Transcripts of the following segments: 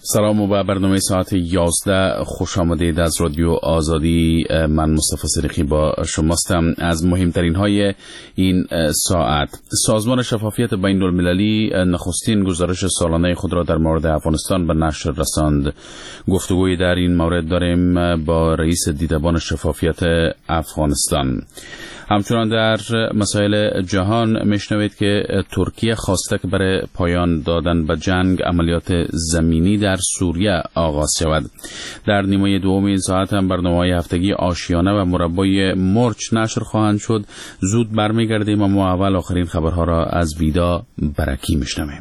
سلام و به برنامه ساعت 11 خوش آمدید از رادیو آزادی. من مصطفی صدیقی با شماستم. از مهمترین های این ساعت: سازمان شفافیت بین المللی نخستین گزارش سالانه خود را در مورد افغانستان به نشر رساند. گفتگوی در این مورد داریم با رئیس دیدبان شفافیت افغانستان. همچنان در مسائل جهان میشنوید که ترکیه خواسته که برای پایان دادن به جنگ عملیات زمینی در سوریه آغاز شود. در نیمه دوم این ساعت هم برنامه‌های هفتگی آشیانه و مربای مرچ نشر خواهند شد. زود برمیگردیم اما اول آخرین خبرها را از ویدا برکی میشنویم.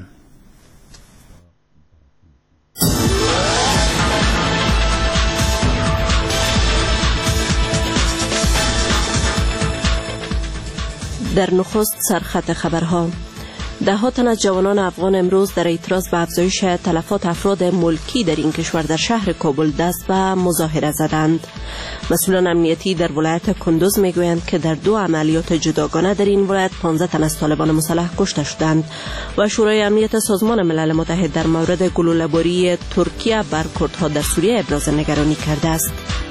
در نخست سرخط خبرها: ده‌ها تن از جوانان افغان امروز در اعتراض به افزایش تلفات افراد ملکی در این کشور در شهر کابل دست به مظاهره زدند. مسئولان امنیتی در ولایت کندوز میگویند که در 2 عملیات جداگانه در این ولایت 15 تن از طالبان مسلح کشته شدند و شورای امنیت سازمان ملل متحد در مورد گلوله‌باری ترکیه بر کردها در سوریه ابراز نگرانی کرده است.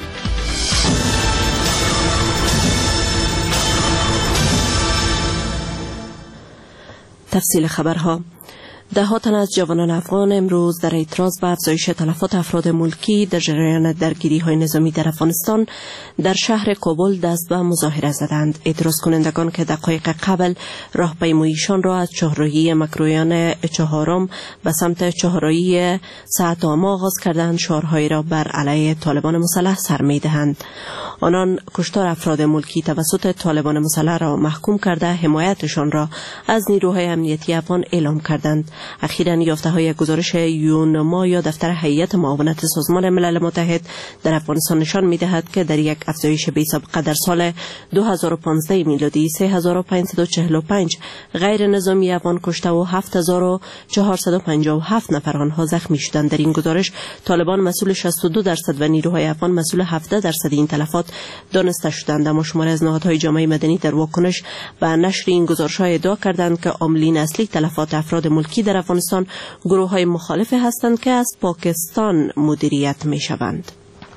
تفصیل خبرها: ده‌ها تن از جوانان افغان امروز در اعتراض به افزایش تلفات افراد ملکی در جریان درگیری‌های نظامی در افغانستان در شهر کابل دست به مظاهره زدند. اعتراض کنندگان که دقایق قبل راهپیماییشان را از چهارراهی مکرویان چهارم به سمت چهارراهی سعد عامه آغاز کردند، شعارهایی را بر علیه طالبان مسلح سر می‌دهند. آنان کشتار افراد ملکی توسط طالبان مسلح را محکوم کرده حمایتشان را از نیروهای امنیتی افغان اعلام کردند. اخیراً یافته‌های گزارش یونما یا دفتر هیئت معاونت سازمان ملل متحد در افغانستان نشان می‌دهد که در یک افزایش بی‌سابقه در سال 2015 میلادی 3545 غیر نظامی افغان کشته و 7457 نفر آنها زخمی شدند. در این گزارش طالبان مسئول 62% و نیروهای افغان مسئول 17% این تلفات دانسته شدند. اما شماری از نهادهای جامعه مدنی در واکنش به نشر این گزارش‌ها ادعا کردند که عاملین اصلی تلفات افراد ملکی در افغانستان گروه‌های مخالف هستند که از پاکستان مدیریت می‌شوند.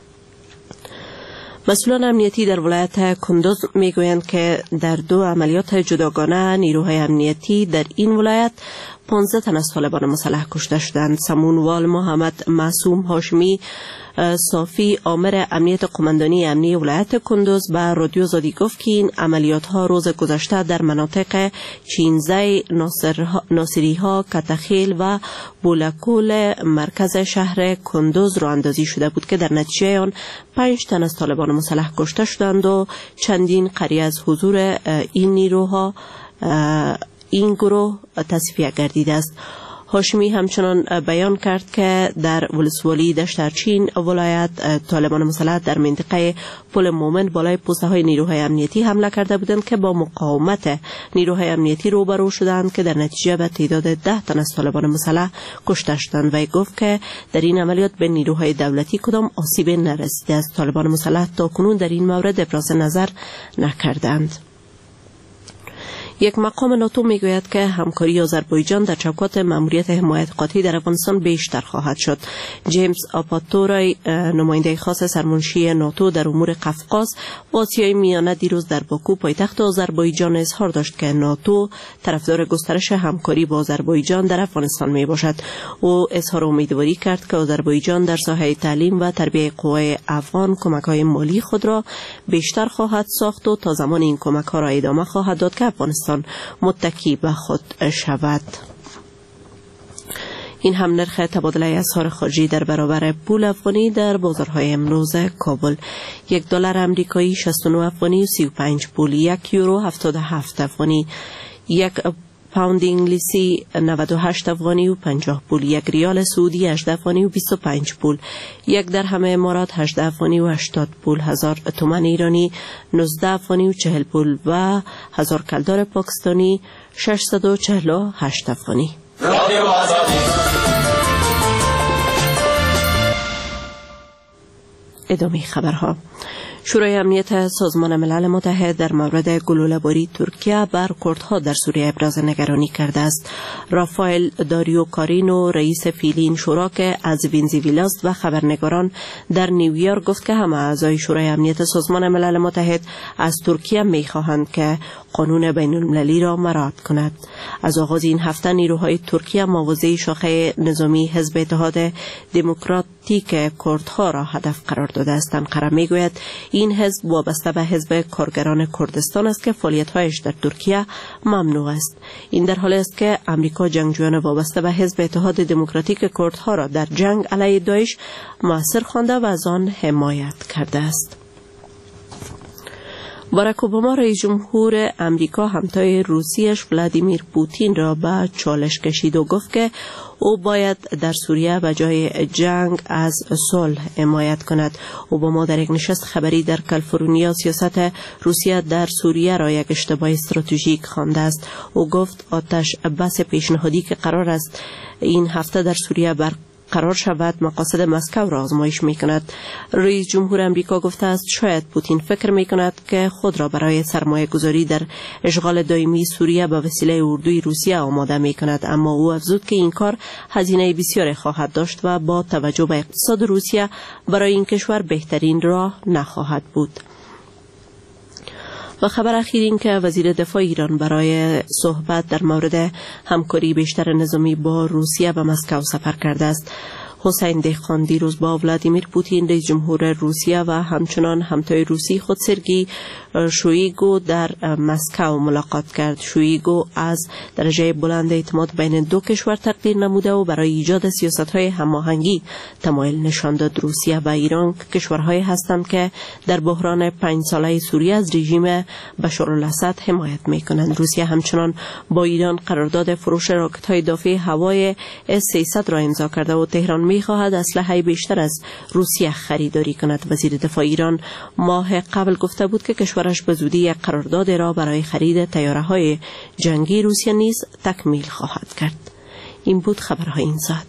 مسئولان امنیتی در ولایت کندوز میگویند که در 2 عملیات جداگانه نیروهای امنیتی در این ولایت 15 تن از طالبان مسلح کشته شدند. سمونوال محمد معصوم هاشمی صافی آمر امنیت قماندانی امنی ولایت کندوز به رادیو آزادی گفت که این عملیات ها روز گذشته در مناطق چینزی، ناصری ها، کتخیل و بولکول مرکز شهر کندوز راه اندازی شده بود که در نتیجه آن 5 تن از طالبان مسلح کشته شدند و چندین قریه از حضور این نیروها این گروه تصفیه گردیده است. هاشمی همچنان بیان کرد که در ولسوالی دشترچین ولایت طالبان مسلح در منطقه پل مومن بالای پوسته های نیروهای امنیتی حمله کرده بودند که با مقاومت نیروهای امنیتی روبرو شدند که در نتیجه به تعداد 10 تن از طالبان مسلح کشته شدند. و گفت که در این عملیات به نیروهای دولتی کدام آسیب نرسیده است. طالبان مسلح تاکنون در این مورد ابراز نظر نکردند. یک مقام ناتو میگوید که همکاری آذربایجان در چوکات ماموریت حمایت قاطع در افغانستان بیشتر خواهد شد. جیمز آپاتورای نماینده خاص سرمنشی ناتو در امور قفقاز و آسیای میانه دیروز در باکو پایتخت آذربایجان اظهار داشت که ناتو طرفدار گسترش همکاری با آذربایجان در افغانستان می باشد. او اظهار امیدواری کرد که آذربایجان در ساحه تعلیم و تربیت قوای افغان کمک‌های مالی خود را بیشتر خواهد ساخت و تا زمان این کمک‌ها را ادامه خواهد داد که افغانستان متکی به خود شود. این هم نرخ تبادله اسعار خارجی در برابر پول افغانی در بازارهای امروز کابل: $1 آمریکایی 69 افغانی و 35 پول، 1 یورو 77 افغانی، 1 پوند انگلیسی 98 افغانی و 50 پول، 1 ریال سعودی 18 افغانی و 25 پول، 1 درهم امارات 18 افغانی و 80 پول، 1000 تومان ایرانی 19 افغانی و 40 پول و 1000 کلدار پاکستانی 648 افغانی. ادامه خبرها: شورای امنیت سازمان ملل متحد در مورد گلوله‌باری ترکیه بر کردها در سوریه ابراز نگرانی کرده است. رافائل داریو کارینو، رئیس فعلی این شورا که از ونزوئلاست و خبرنگاران در نیویورک گفت که همه اعضای شورای امنیت سازمان ملل متحد از ترکیه می‌خواهند که قانون بین‌المللی را مراعات کند. از آغاز این هفته نیروهای ترکیه مواضع شاخه نظامی حزب اتحاد دموکراتیک کردها را هدف قرار داده است. انقره میگوید این حزب وابسته به حزب کارگران کردستان است که فعالیت‌هایش در ترکیه ممنوع است. این در حالی است که امریکا جنگجویان وابسته به حزب اتحاد دموکراتیک کردها را در جنگ علیه داعش مؤثر خوانده و از آن حمایت کرده است. باراک اوباما رئیس جمهور امریکا همتای روسیش ولادیمیر پوتین را به چالش کشید و گفت که او باید در سوریه به جای جنگ از صلح حمایت کند. اوباما در یک نشست خبری در کالیفرنیا سیاست روسیه در سوریه را یک اشتباه استراتژیک خوانده است. او گفت آتش بس پیشنهادی که قرار است این هفته در سوریه قرار شود مقاصد مسکو را آزمایش می کند. رئیس جمهور امریکا گفته است شاید پوتین فکر می کند که خود را برای سرمایه گذاری در اشغال دائمی سوریه به وسیله اردوی روسیه آماده می کند، اما او افزود که این کار هزینه بسیاری خواهد داشت و با توجه به اقتصاد روسیه برای این کشور بهترین راه نخواهد بود. و خبر اخیر این که وزیر دفاع ایران برای صحبت در مورد همکاری بیشتر نظامی با روسیه به مسکو سفر کرده است. حسین دهقان دیروز با ولادیمیر پوتین رئیس جمهور روسیه و همچنان همتای روسی خود سرگی شویگو در مسکو ملاقات کرد. شویگو از درجه بلند اعتماد بین دو کشور تقدیر نموده و برای ایجاد سیاست‌های هماهنگی تمایل نشان داد. روسیه و ایران کشورهایی هستند که در بحران 5 ساله سوریه از رژیم بشارالاسد حمایت می‌کنند. روسیه همچنان با ایران قرارداد فروش راکت‌های دافع هوای S-300 را امضا کرده و تهران می‌خواهد اسلحه بیشتر از روسیه خریداری کند. وزیر دفاع ایران ماه قبل گفته بود که کشورش به زودی یک قرارداد را برای خرید طیاره‌های جنگی روسیه نیز تکمیل خواهد کرد. این بود خبرهای این ساعت.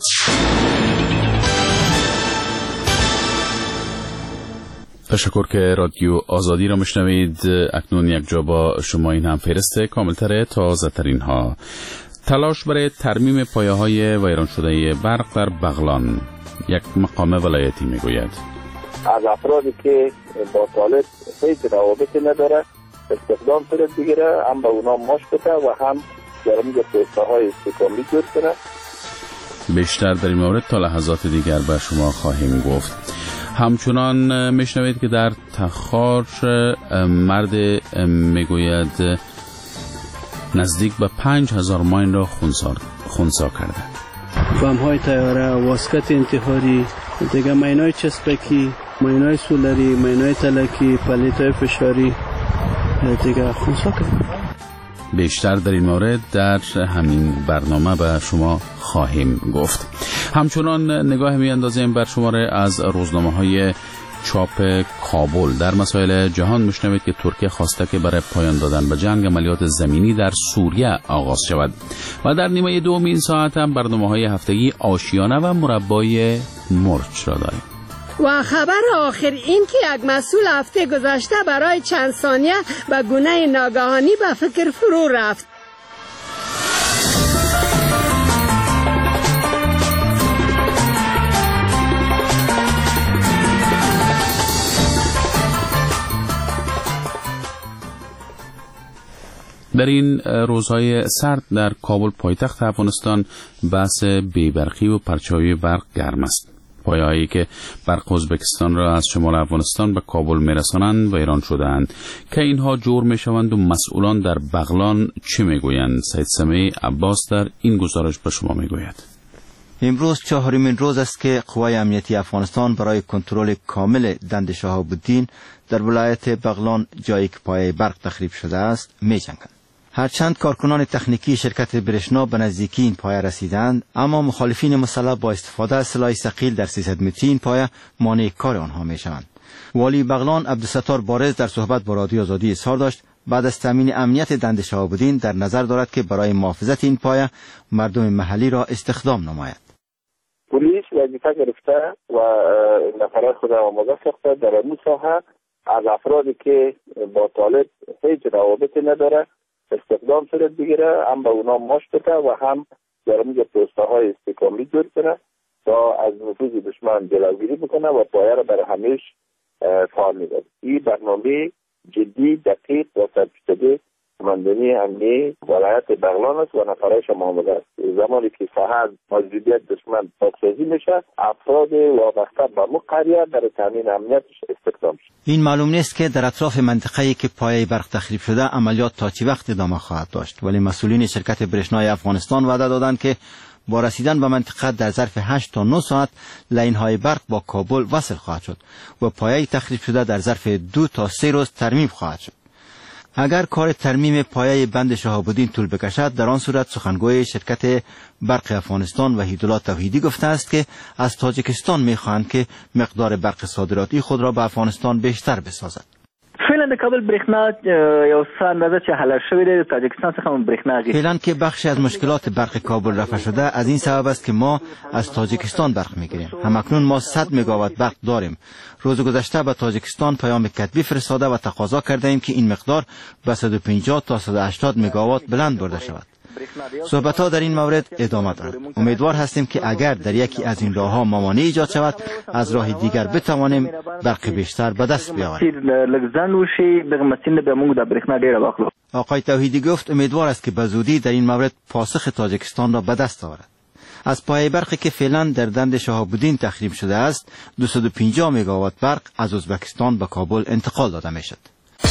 تشکر که رادیو آزادی را میشنوید. اکنون یک جا با شما این هم فهرست کاملتر تازه ترین ها. تلاش برای ترمیم پایه‌های ویران شده برق در بغلان. یک مقام ولایتی میگوید از افرادی که با طالب هیچ روابطی نداره استخدام صورت بگیره، هم به اونا معاش بده و هم جرمی پست‌های استحکامی جور کنه. بیشتر در این مورد تا لحظات دیگر به شما خواهیم گفت. همچنان میشنوید که در تخار مرد میگوید نزدیک به 5000 ماین را خونسا کرده. بم‌های طیاره، واسکت انتحاری، دیگه ماین‌های چسبکی، ماین‌های سولری، ماین‌های تلکی، پلیت‌های فشاری دیگه خونسا کرده. بیشتر در این مورد در همین برنامه به شما خواهیم گفت. همچنان نگاه می‌اندازیم بر شماره از روزنامه‌های چاپ کابل. در مسائل جهان میشنوید که ترکیه خواسته که برای پایان دادن به جنگ عملیات زمینی در سوریه آغاز شود و در نیمه دوم این ساعت هم برنامه‌های هفتگی آشیانه و مربای مرچ را داریم. و خبر آخر این که یک مسئول هفته گذشته برای چند ثانیه به گونه ناگهانی به فکر فرو رفت. در این روزهای سرد در کابل پایتخت افغانستان بحث بیبرقی و پرچاوی برق گرم است. پایه‌هایی که برق ازبکستان را از شمال افغانستان به کابل می‌رسانند ویران شده‌اند که اینها جور می‌شوند و مسئولان در بغلان چه می‌گویند؟ سید سمیع عباس در این گزارش به شما می‌گوید. امروز 4مین روز است که قوای امنیتی افغانستان برای کنترل کامل دند شهاب-الدین در ولایت بغلان جایی که پایه برق تخریب شده است می‌جنگند. هرچند کارکنان تکنیکی شرکت برشنا به نزدیکی این پایه رسیدند، اما مخالفین مسلح با استفاده از سلاح ثقیل در 300 متری این پایه مانع کار آنها می‌شوند. والی بغلان عبدالستار بارز در صحبت با رادیو آزادی اظهار داشت بعد از تامین امنیت دند شهاب-الدین در نظر دارد که برای محافظت این پایه مردم محلی را استخدام نماید. پلیس وظیفه گرفته و نفرات خود آماده ساخته در این ساحه از افرادی که با طالب هیچ روابطی نداره استخدام صورت بگیره، هم به اونا ماش بده و هم در میگه پست‌های استحکامی جور کنه تا از نفوذ دشمن جلوگیری بکنه و پایه را برای همیش فعال می‌داره. این برنامه جدی، دقیق و ترتیب‌شده کماندانی امنیه ولایت بغلان است و نفرش محمد است. زمانی که ساحه موجودیت دشمن پاکسازی میشه، افراد وابسته به قریه در تامین امنیتش استخدام میشه. این معلوم نیست که در اطراف منطقه‌ای که پایه برق تخریب شده عملیات تا چه وقت ادامه خواهد داشت، ولی مسئولین شرکت برشنای افغانستان وعده دادند که با رسیدن به منطقه در ظرف 8 تا 9 ساعت لاین‌های برق با کابل وصل خواهد شد و پایه تخریب شده در ظرف 2 تا 3 روز ترمیم خواهد شد. اگر کار ترمیم پایه بند شهاب‌الدین طول بکشد، در آن صورت سخنگوی شرکت برق افغانستان وحیدالله توحیدی گفته است که از تاجیکستان می‌خواهند که مقدار برق صادراتی خود را به افغانستان بیشتر بسازد. فعلا د کابل برېښنا یو څه اندازه چې حل شوې ده، د تاجیکستان څخه هم برېښنا اخیستل. فعلا که بخشی از مشکلات برق کابل رفع شده، از این سبب است که ما از تاجیکستان برق میگیریم. همکنون ما 100 مگاوات برق داریم. روز گذشته به تاجیکستان پیام کتبی فرستاده و تقاضا کرده ایم که این مقدار به 150 تا 180 مگاوات بلند برده شود. صحبت‌ها در این مورد ادامه دارد. امیدوار هستیم که اگر در یکی از این راه‌ها مانعی ایجاد شود، از راه دیگر بتوانیم برق بیشتر به دست بیاوریم. آقای توحیدی گفت امیدوار است که به زودی در این مورد پاسخ تاجیکستان را به دست آورد. از پایه برقی که فعلا در بند شهاب‌الدین تخریب شده است، 250 مگاوات برق از ازبکستان به کابل انتقال داده میشد.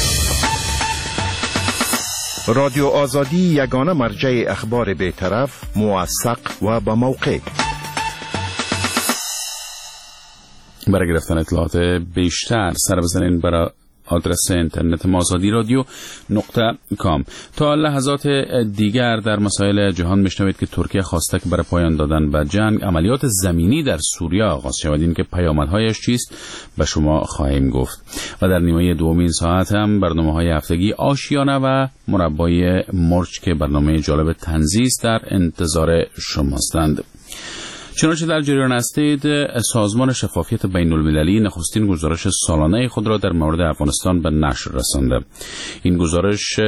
رادیو آزادی یگانه مرجع اخبار بی‌طرف، موثق و با موقع. برای گرفتن اطلاعات بیشتر سر بزنین برای آدرس اینترنت ما azadi.radio.com. تا لحظات دیگر در مسائل جهان میشنوید که ترکیه خواسته که برای پایان دادن به جنگ عملیات زمینی در سوریه آغاز شود. این که پیامدهایش چیست به شما خواهیم گفت. و در نیمه دومین ساعت هم برنامه‌های هفتگی آشیانه و مربای مرچ که برنامه جالب طنزی است در انتظار شماستند. چنانچه در جریان هستید، سازمان شفافیت بین المللی نخستین گزارش سالانه خود را در مورد افغانستان به نشر رسانده. این گزارش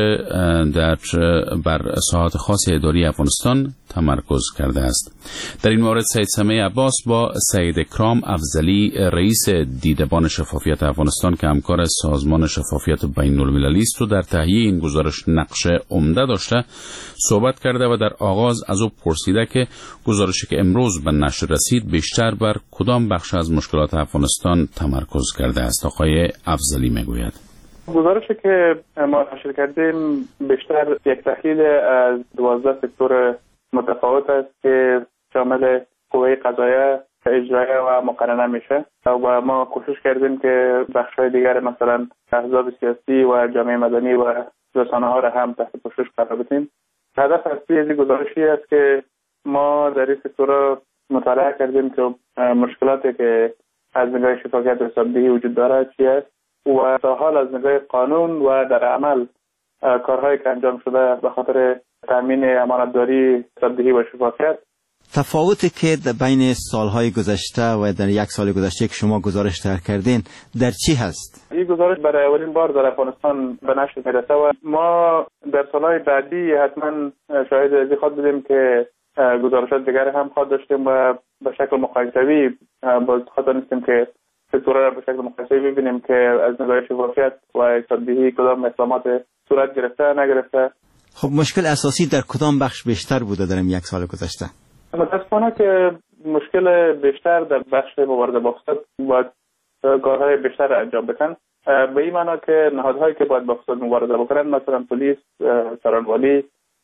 بر ساحات خاص اداری افغانستان تمرکز کرده است. در این مورد سید سمیع عباس با سید اکرام افضلی رئیس دیدبان شفافیت افغانستان که همکار سازمان شفافیت بین المللی است و در تهیه این گزارش نقش عمده داشته صحبت کرده و در آغاز از او پرسیده که گزارشی که امروز به نشر رسید بیشتر بر کدام بخش از مشکلات افغانستان تمرکز کرده است. آقای افضلی میگوید گزارشی که ما نشر کردیم بیشتر یک تحلیل از 12 سکتور متفاوت است که شامل قوه قضاییه، اجرایه و مقننه میشه و ما کوشش کردیم که بخش‌های دیگر مثلا احزاب سیاسی و جامعه مدنی و رسانه‌ها را هم تحت پوشش قرار بدیم. هدف اصلی از این گزارشی است که ما در این سکتورها مطالعه کردیم که مشکلاتی که از نگاه شفافیت و حسابدهی وجود دارد چی است و تا حال از نگاه قانون و در عمل کارهایی که انجام شده به خاطر تامین امانتداری، حسابدهی و شفافیت. تفاوتی که بین سالهای گذشته و در یک سال گذشته که شما گزارش تهیه کردین در چی هست؟ این گزارش برای اولین بار در افغانستان به نشر میرسه و ما در سالهای بعدی حتما شاهد ازی خواهد بودیم که گزارشات دیگر هم خواهد داشتیم و به شکل مقایسوی باز خواهد دانستیم که سکتورها را به شکل مقایسوی ببینیم که از نگاه شفافیت و حسابدهی کدام اقدامات صورت گرفته نگرفته. خب مشکل اساسی در کدام بخش بیشتر بوده در یک سال گذشته؟ متاسفانه که مشکل بیشتر در بخش مبارزه با فساد باید کارهای بیشتر انجام بدن. به این معنا که نهادهایی که باید با فساد مبارزه بکنن مثلا پلیس، سرانوالی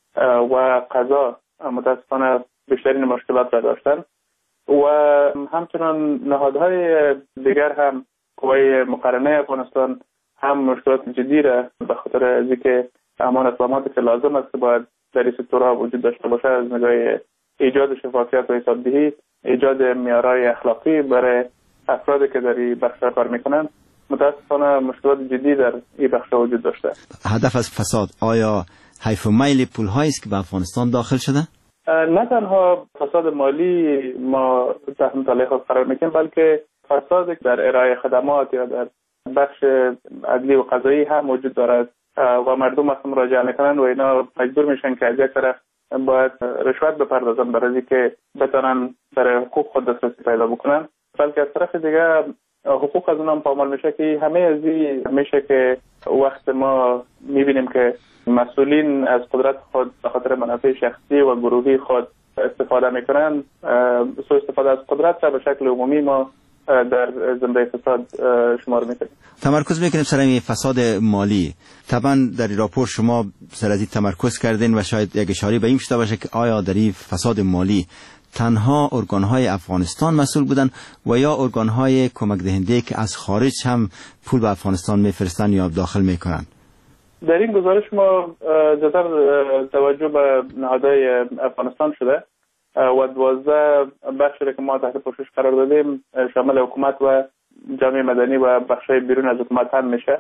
و قضا متاسفانه بیشترین مشکلات را داشتن و همچنان نهادهای دیگر هم قوه مقننه افغانستان هم مشکلات جدی را به خاطر از اینکه امان اقداماتی که لازم است که باید در این سکتورها وجود داشته باشه از نگاه ایجاد شفافیت و حسابدهی، ایجاد معیارهای اخلاقی برای افرادی که در این بخش کار میکنن، متاسفانه مشکلات جدی در این بخش وجود داشته. هدف از فساد آیا حیف و میل پول‌هایی است که به افغانستان داخل شده؟ نه تنها فساد مالی ما تحت مطالعه خود قرار میکنیم بلکه فساد در ارائه خدمات یا در بخش عدلی و قضایی هم وجود دارد و مردم وقتی مراجعه میکنن و اینا مجبور میشن که از یک طرف باید رشوت بپردازن برای که بتونن در حقوق خود دسترسی پیدا بکنن، بلکه از طرف دیگه حقوق از اونم پامال میشه که همه از این میشه که وقت ما میبینیم که مسئولین از قدرت خود به خاطر منافع شخصی و گروهی خود استفاده میکنن. سوء استفاده از قدرت را به شکل عمومی ما در زمره فساد شمار میکنیم. تمرکز میکنیم سر این فساد مالی. طبعا در این راپور شما سر از این تمرکز کردین و شاید یک اشاره به این شده باشه که آیا در این فساد مالی تنها ارگانهای افغانستان مسئول بودن و یا ارگانهای کمک دهنده که از خارج هم پول به افغانستان میفرستن یا داخل میکنن؟ در این گزارش ما زیادتر توجه به نهادهای افغانستان شده و 12 بخشی که ما تحت پوشش قرار دادیم شامل حکومت و جامعه مدنی و بخشای بیرون از حکومت هم میشه.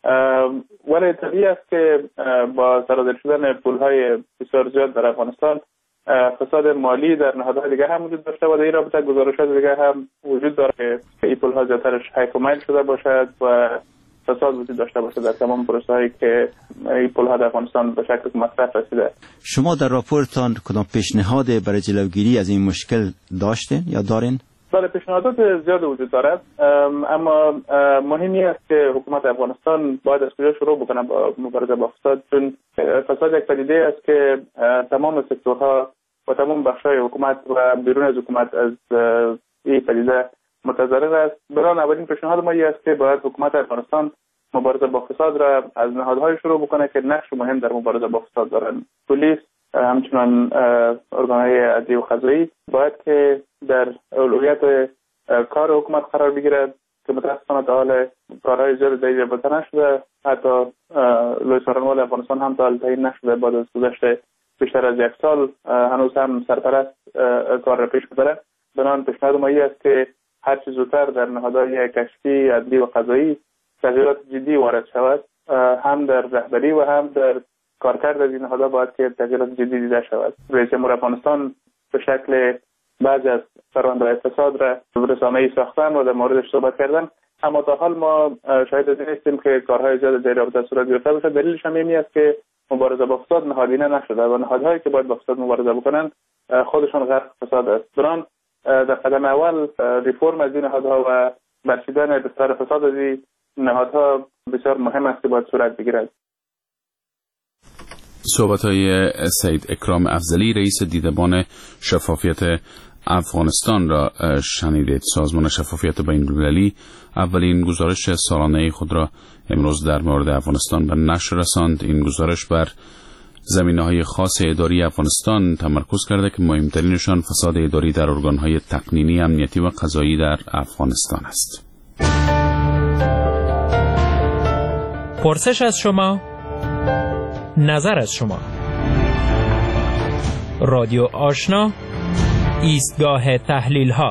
ولی طبیعی است که با سرازیر شدن پولهای بسیار زیاد در افغانستان فساد مالی در نهادهای دیگه هم وجود داشته و در این رابطه گزارشات دیگه هم وجود داره که این پولها زیادترش حیف و میل شده باشد و فساد وجود داشته باشه در تمام پروسه‌هایی که این پولها در افغانستان به شکل مصرف رسیده. شما در راپورتان کدام پیشنهاد برای جلوگیری از این مشکل داشتین یا دارین؟ بله، پیشنهادات زیاد وجود دارد، اما مهمی است که حکومت افغانستان باید از کجا شروع بکنه با مبارزه با فساد، چون فساد یک پدیده است که تمام سکتورها و تمام بخش‌های حکومت و بیرون از حکومت از این پدیده متضرر است. برای اولین پیشنهاد ما است که باید حکومت افغانستان مبارزه با فساد را از نهادهای شروع بکنه که نقش مهم در مبارزه با فساد دارند. پلیس، همچنان ارگان‌های عدلی و قضایی باید که در اولویت کار حکومت قرار بگیرد که متأسفانه تا حال کارهای زیاد دیگه رابطه نشده. حتی لوی څارنوال افغانستان هم تا حال تعیین نشده. بعد از گذشت بیشتر از یک سال هنوز هم سرپرست کار را پیش ببرد. بنابراین پیشنهاد ما است که هر چه زودتر در نهادهای کشفی، عدلی و قضایی تغییرات جدی وارد شود، هم در رهبری و هم در کارکرد از این نهادها باید که تغییرات جدی دیده شود. رئیس جمهور افغانستان به شکل بعضی از فرآیندهای فساد را رسانه‌ای ساختن و در موردش صحبت کردن، اما تا حال ما شاهد از این هستیم که کارهای زیاد در رابطه صورت گرفته باشه. دلیلش هم این است که مبارزه با فساد نهادینه نشده و نهادهایی که باید با فساد مبارزه بکنن خودشان غرق فساد است. بران در قدم اول ریفرم از این نهادها و برچیدن بستر فساد از این نهادها بسیار مهم است که باید صورت بگیرد. صحبت‌های سید اکرام افضلی، رئیس دیدبان شفافیت افغانستان را شنیدید. سازمان شفافیت بین‌المللی اولین گزارش سالانه خود را امروز در مورد افغانستان به نشر رساند. این گزارش بر زمینه‌های خاص اداری افغانستان تمرکز کرده که مهمترینشان فساد اداری در ارگان‌های تقنینی، امنیتی و قضایی در افغانستان است. پرسش از شما، نظر از شما. رادیو آشنا، ایستگاه تحلیل ها.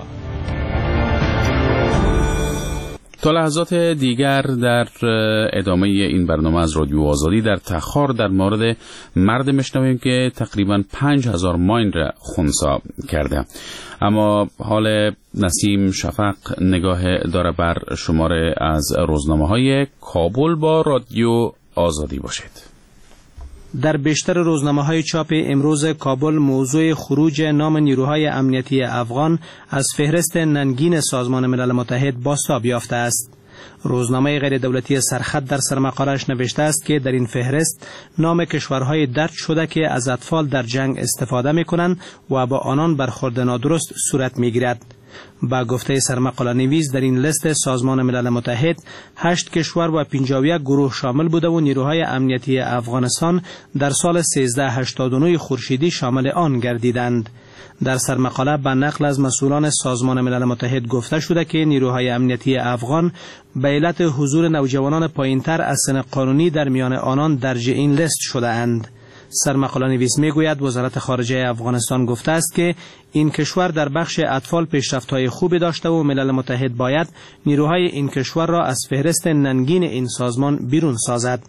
تا لحظات دیگر در ادامه این برنامه از رادیو آزادی در تخار در مورد مرد میشنویم که تقریباً 5000 ماین را خنثی کرده. اما حال نسیم شفق نگاه داره بر شماره از روزنامه‌های کابل با رادیو آزادی باشید. در بیشتر روزنامه‌های چاپ امروز کابل موضوع خروج نام نیروهای امنیتی افغان از فهرست ننگین سازمان ملل متحد بازتاب یافته است. روزنامه غیر دولتی سرخط در سرمقاله‌اش نوشته است که در این فهرست نام کشورهای درج شده که از اطفال در جنگ استفاده می‌کنند و با آنان برخورد نادرست صورت می‌گیرد. با گفته سرمقاله نویس در این لیست سازمان ملل متحد 8 کشور و 51 گروه شامل بوده و نیروهای امنیتی افغانستان در سال 1389 خورشیدی شامل آن گردیدند. در سرمقاله به نقل از مسئولان سازمان ملل متحد گفته شده که نیروهای امنیتی افغان به علت حضور نوجوانان پایینتر از سن قانونی در میان آنان درج این لیست شده اند. سرمقاله نویس میگوید وزارت خارجه افغانستان گفته است که این کشور در بخش اطفال پیشرفت‌های خوبی داشته و ملل متحد باید نیروهای این کشور را از فهرست ننگین این سازمان بیرون سازد.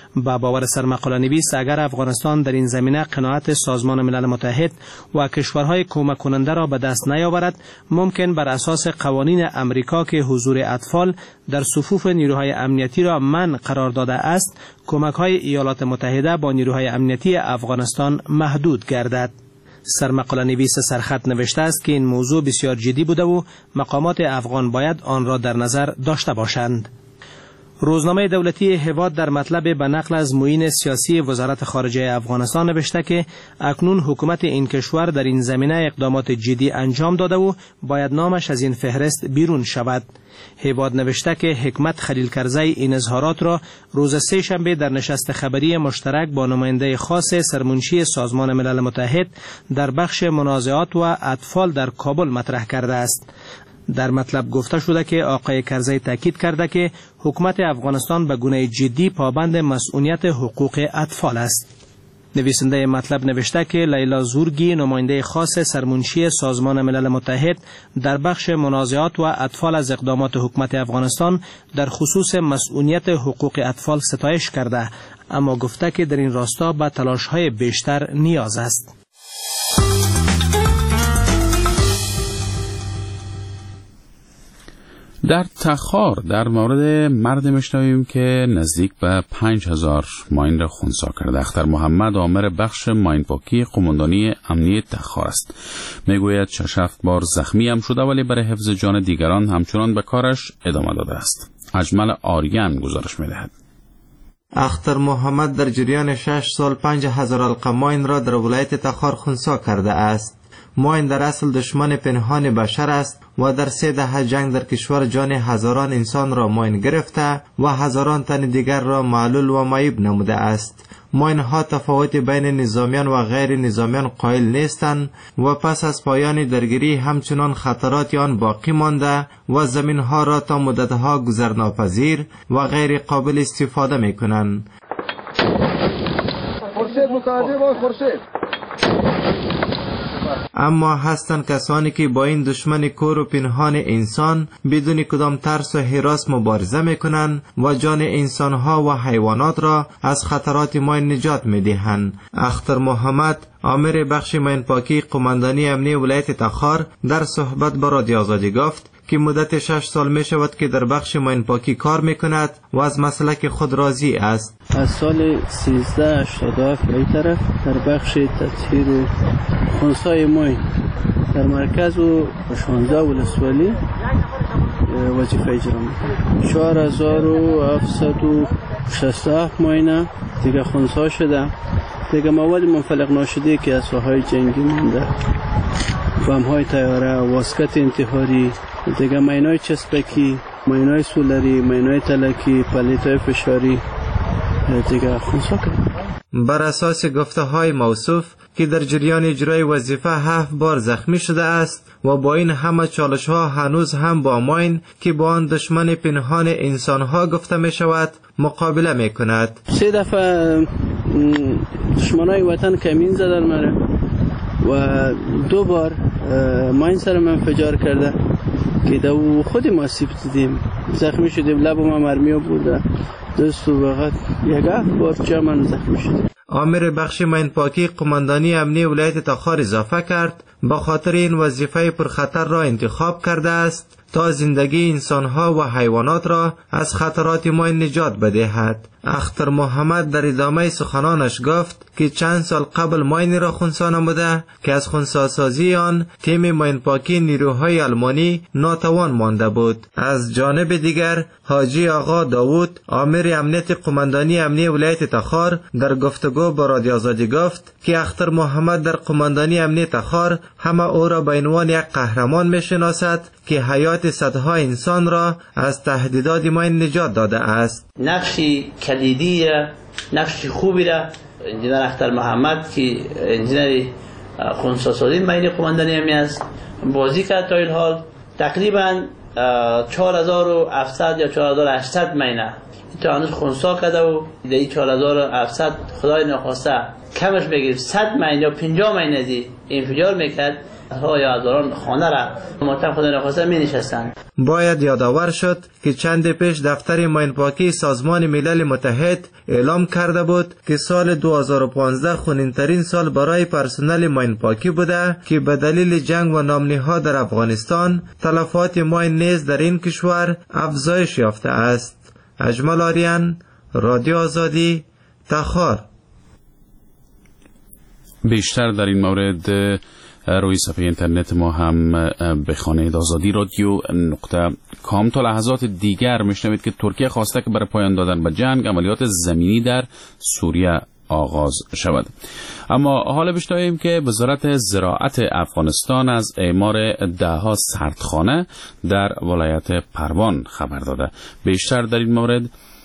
با باور سرمقاله نویس اگر افغانستان در این زمینه قناعت سازمان ملل متحد و کشورهای کمک کننده را به دست نیاورد، ممکن بر اساس قوانین امریکا که حضور اطفال در صفوف نیروهای امنیتی را منع قرار داده است، کمک‌های ایالات متحده با نیروهای امنیتی افغانستان محدود گردد. سرمقاله نویس سرخط نوشته است که این موضوع بسیار جدی بوده و مقامات افغان باید آن را در نظر داشته باشند. روزنامه دولتی هواد در مطلب به نقل از معین سیاسی وزارت خارجه افغانستان نوشته که اکنون حکومت این کشور در این زمینه اقدامات جدی انجام داده و باید نامش از این فهرست بیرون شود. هواد نوشته که حکمت خلیل کرزی این اظهارات را روز سه شنبه در نشست خبری مشترک با نماینده خاص سرمنشی سازمان ملل متحد در بخش منازعات و اطفال در کابل مطرح کرده است. در مطلب گفته شده که آقای کرزی تاکید کرده که حکومت افغانستان به گونه جدی پابند مسئولیت حقوق اطفال است. نویسنده مطلب نوشته که لیلا زورگی نماینده خاص سرمنشی سازمان ملل متحد در بخش منازعات و اطفال از اقدامات حکومت افغانستان در خصوص مسئولیت حقوق اطفال ستایش کرده، اما گفته که در این راستا به تلاش‌های بیشتر نیاز است. در تخار در مورد مرد میشنویم که نزدیک به 5000 ماین را خنثی کرده. اختر محمد آمر بخش ماین پاکی قماندانی امنیت تخار است. میگوید 6-7 بار زخمی هم شده ولی برای حفظ جان دیگران همچنان به کارش ادامه داده است. اجمل آریان گزارش میدهد. اختر محمد در جریان 6 سال 5000 حلقه ماین را در ولایت تخار خنثی کرده است. ماین در اصل دشمن پنهان بشر است و در 3 دهه جنگ در کشور جان هزاران انسان را ماین گرفته و هزاران تن دیگر را معلول و معیب نموده است. ماین ها تفاوت بین نظامیان و غیر نظامیان قائل نیستند و پس از پایان درگیری همچنان خطرات آن باقی مانده و زمین ها را تا مدت ها گذرناپذیر و غیر قابل استفاده می کنند. اما هستند کسانی که با این دشمن کور و پنهان انسان بدون کدام ترس و هراس مبارزه میکنند و جان انسانها و حیوانات را از خطرات ماین نجات میدهند. اختر محمد آمر بخش ماین پاکی قماندانی امنی ولایت تخار در صحبت با رادیو آزادی گفت که مدت 6 سال می شود که در بخش ماین پاکی کار می کند و از مسلک خود راضی است. از سال 1387 به این طرف در بخش تطهیر و خنثی ماین در مرکز و 16 ولسوالی وظیفه اجرا میکنم. 4767 ماین دیگه خنثی شده. دیگه مواد منفلق ناشده که از ساحای جنگی مونده، بم‌های طیاره، واسکت انتحاری، دیگه ماینای چسبکی، ماینای سولری، ماینای تلکی، پلیتای فشاری دیگه خنثی کرد. بر اساس گفته های موصوف که در جریان اجرای وظیفه 7 بار زخمی شده است و با این همه چالش ها هنوز هم با ماین که با آن دشمن پنهان انسان ها گفته می شود مقابله می کند. 3 دفعه دشمنای وطن کمین زدن مرا و 2 بار ماین سرم انفجار کرده که دو خودی ما آسیب دیدیم، زخمی شدیم، لب ما مرمی برده، دست و بغل 1 بار جا من زخمی شدیم. آمر بخش ماین پاکی قماندانی امنی ولایت تخار اضافه کرد با خاطر این وظیفه پرخطر را انتخاب کرده است تا زندگی انسانها و حیوانات را از خطرات ماین نجات بدهد. اختر محمد در ادامه سخنانش گفت که چند سال قبل ماین را خنثی نموده که از خنثی سازی آن تیم ماین پاکی نیروهای آلمانی ناتوان مانده بود. از جانب دیگر حاجی آقا داوود آمر امنیت قماندانی امنی ولایت تخار در گفتگو با رادیو آزادی گفت که اختر محمد در قماندانی امنی تخار همه او را به عنوان یک قهرمان میشناسد که حیات صدها انسان را از تهدیدات ماین نجات داده است. نقشی کلیدی، نقشی خوبی را انجینر اختر محمد که انجینر خنثی سازی ماین قماندانی امنی است بازی کرد. تا این حال تقریبا 4700 یا 4800 ماینه تا هنوز خنثی کرده و در 4700 خدای ناخواسته کمش بگیر 100 ماین یا 50 ماین ازی انفجار میکرد یا هزاران خانه را ماتم خود نخواسته می نشستند. باید یادآور شد که چند پیش دفتر ماینپاکی سازمان ملل متحد اعلام کرده بود که سال 2015 خونین‌ترین سال برای پرسنل ماینپاکی بوده که به دلیل جنگ و نامنی‌ها در افغانستان تلفات ماین نیز در این کشور افزایش یافته است. اجمل آریان، رادیو آزادی، تخار. بیشتر در این مورد روی صفحه اینترنت ما هم به خانه آزادی رادیو .com. تا لحظات دیگر میشنوید که ترکیه خواسته که برای پایان دادن به جنگ عملیات زمینی در سوریه آغاز شود. اما حالا بشنویم که وزارت زراعت افغانستان از اعمار دهها سردخانه در ولایت پروان خبر داده. بیشتر در این مورد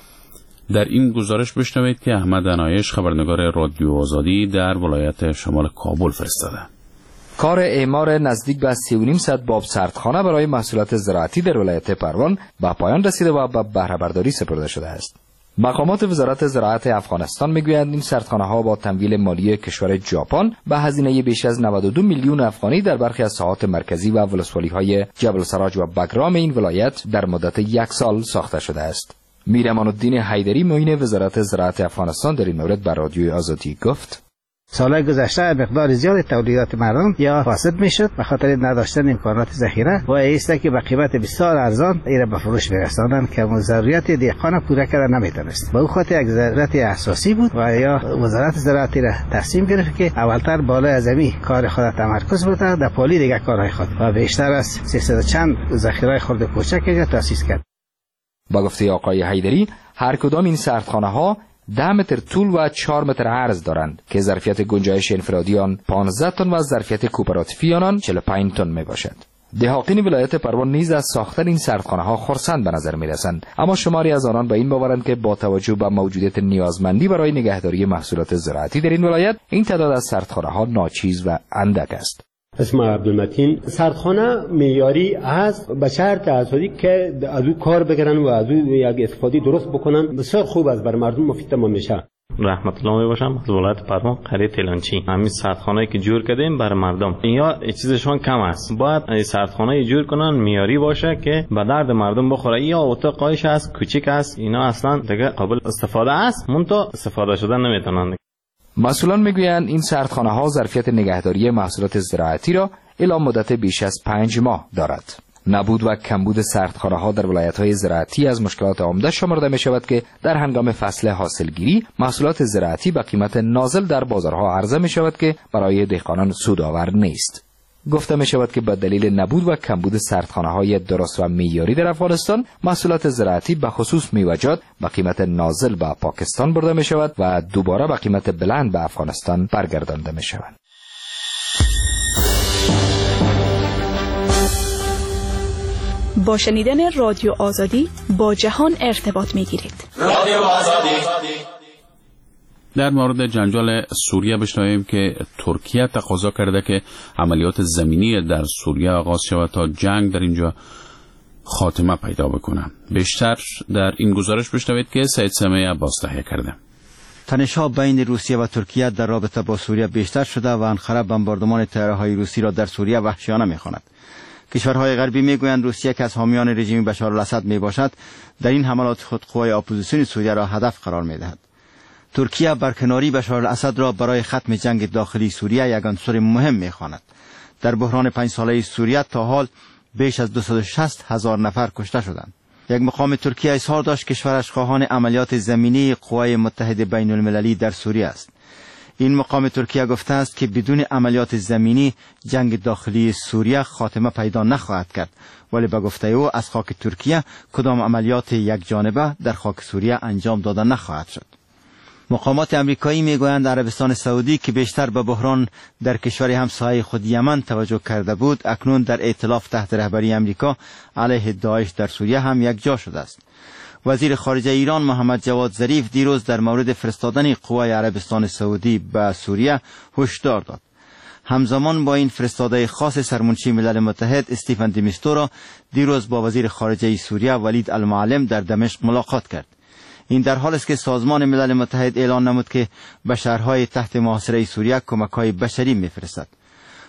در این گزارش بشنوید که احمد عنایش خبرنگار رادیو آزادی در ولایت شمال کابل فرستاده. کار اعمار نزدیک به 3,500 باب سردخانه برای محصولات زراعتی در ولایت پروان به پایان رسیده و به بهره برداری سپرده شده است. مقامات وزارت زراعت افغانستان میگویند این سردخانه ها با تمویل مالی کشور ژاپن به هزینه بیش از 92 میلیون افغانی در برخی از ساحات مرکزی و ولسوالی های جبل سراج و بگرام این ولایت در مدت 1 سال ساخته شده است. میر امان الدین حیدری معین وزارت زراعت افغانستان در این مورد بر رادیوی آزادی گفت: سالهای گذشته مقدار زیاد تولیدات مردم یا فاسد میشد به خاطر نداشتن امکانات ذخیره و ایسته که به قیمت بسیار ارزان ایره به فروش میرساندند که ضروریات دهقان پورا کردن نمیتونست. به او خاطر یک ضرورت اساسی بود و یا وزارت زراعت را تصمیم گرفت که اولتر بالای از این کار خود تمرکز بده در پالی دیگر کارهای خود و بیشتر از 300 چند ذخیره خرد کوچک تأسیس کرد. با گفته آقای حیدری هر کدام این سردخانه ها 10 متر طول و 4 متر عرض دارند که ظرفیت گنجایش انفرادی آن 15 تن و ظرفیت کوپراتیفی آن 45 تن می باشد. دهاقین ولایت پروان نیز از ساختن این سردخانه ها خرسند به نظر می رسند، اما شماری از آنان به این باورند که با توجه به موجودیت نیازمندی برای نگهداری محصولات زراعتی در این ولایت این تعداد از سردخانه ها ناچیز و اندک است. اسم عبدالمتین سردخانه معیاری است به شرط اساسی که از او کار بگیرن و از او یک استفاده درست بکنن. بسیار خوب است، بر مردم مفید تمام میشه. رحمت الله می باشم از ولایت پروان قریه تلانچی. همین سردخانه‌ای که جور کردیم برای مردم یا چیزشون کم است، باید این سردخانه جور کنن معیاری باشه که به درد مردم بخوره. یا اتاقایش است کوچیک است، اینا اصلا دیگه قابل استفاده است، منتها استفاده شدن نمیتونن. مسئولان میگویند این سردخانه ها ظرفیت نگهداری محصولات زراعتی را الی مدت بیش از 5 ماه دارد. نبود و کمبود سردخانه ها در ولایت های زراعتی از مشکلات عمده شمرده می شود که در هنگام فصل حاصلگیری محصولات زراعتی به قیمت نازل در بازارها عرضه می شود که برای دهقانان سودآور نیست. گفته می شود که به دلیل نبود و کمبود سردخانه های درست و معیاری در افغانستان محصولات زراعتی به خصوص میوه‌جات به قیمت نازل به پاکستان برده می شود و دوباره به قیمت بلند به افغانستان برگردانده می شود. با شنیدن رادیو آزادی با جهان ارتباط می گیرید. رادیو آزادی. در مورد جنجال سوریه بشنویم که ترکیه تقاضا کرده که عملیات زمینی در سوریه آغاز شود تا جنگ در اینجا خاتمه پیدا بکنه. بیشتر در این گزارش بشنوید که سید سمیع عباس تهیه کرده. تنش‌ها بین روسیه و ترکیه در رابطه با سوریه بیشتر شده و انقره بمباردمان طیاره‌های روسی را در سوریه وحشیانه می‌خواند. کشورهای غربی میگویند روسیه که از حامیان رژیم بشار الاسد میباشد در این حملات خود قوای اپوزیسیون سوریه را هدف قرار میدهد. ترکیه برکناری بشار الاسد را برای ختم جنگ داخلی سوریه یک عنصر مهم میخواند. در بحران 5 ساله سوریه تا حال بیش از 260,000 نفر کشته شدند. یک مقام ترکیه اظهار داشت کشورش خواهان عملیات زمینی قوای متحد بین المللی در سوریه است. این مقام ترکیه گفته است که بدون عملیات زمینی جنگ داخلی سوریه خاتمه پیدا نخواهد کرد، ولی به گفته او از خاک ترکیه کدام عملیات یک جانبه در خاک سوریه انجام داده نخواهد شد. مقامات امریکایی میگویند عربستان سعودی که بیشتر به بحران در کشور همسایه خود یمن توجه کرده بود، اکنون در ائتلاف تحت رهبری امریکا علیه داعش در سوریه هم یک جا شده است. وزیر خارجه ایران محمد جواد ظریف دیروز در مورد فرستادن قوای عربستان سعودی به سوریه هشدار داد. همزمان با این فرستاده خاص سرمنشی ملل متحد استیفن دی میستورا دیروز با وزیر خارجه سوریه ولید المعلم در دمشق ملاقات کرد. این در حال است که سازمان ملل متحد اعلان نمود که به شهرهای تحت محاصره سوریه کمک‌های بشری می‌فرستد.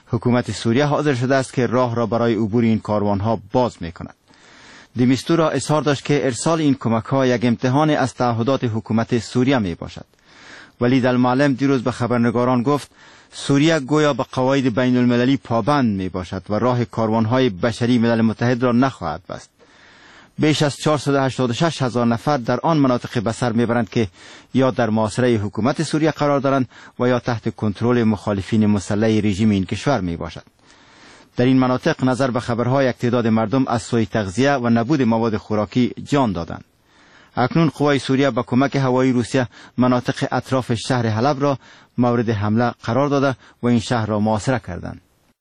حکومت سوریه حاضر شده است که راه را برای عبور این کاروانها باز می‌کند. دی میستورا اظهار داشت که ارسال این کمک‌ها یک امتحان از تعهدات حکومت سوریه میباشد. ولید المعلم دیروز به خبرنگاران گفت سوریه گویا به قواعد بین المللی پابند میباشد و راه کاروانهای بشری ملل متحد را نخواهد بست. بیش از 486,000 نفر در آن مناطق به سر میبرند که یا در محاصره حکومت سوریه قرار دارند و یا تحت کنترل مخالفین مسلح رژیم این کشور میباشد. در این مناطق نظر به خبرهای یک تعداد مردم از سوء تغذیه و نبود مواد خوراکی جان دادند. اکنون قوای سوریه با کمک هوایی روسیه مناطق اطراف شهر حلب را مورد حمله قرار داده و این شهر را محاصره کردند.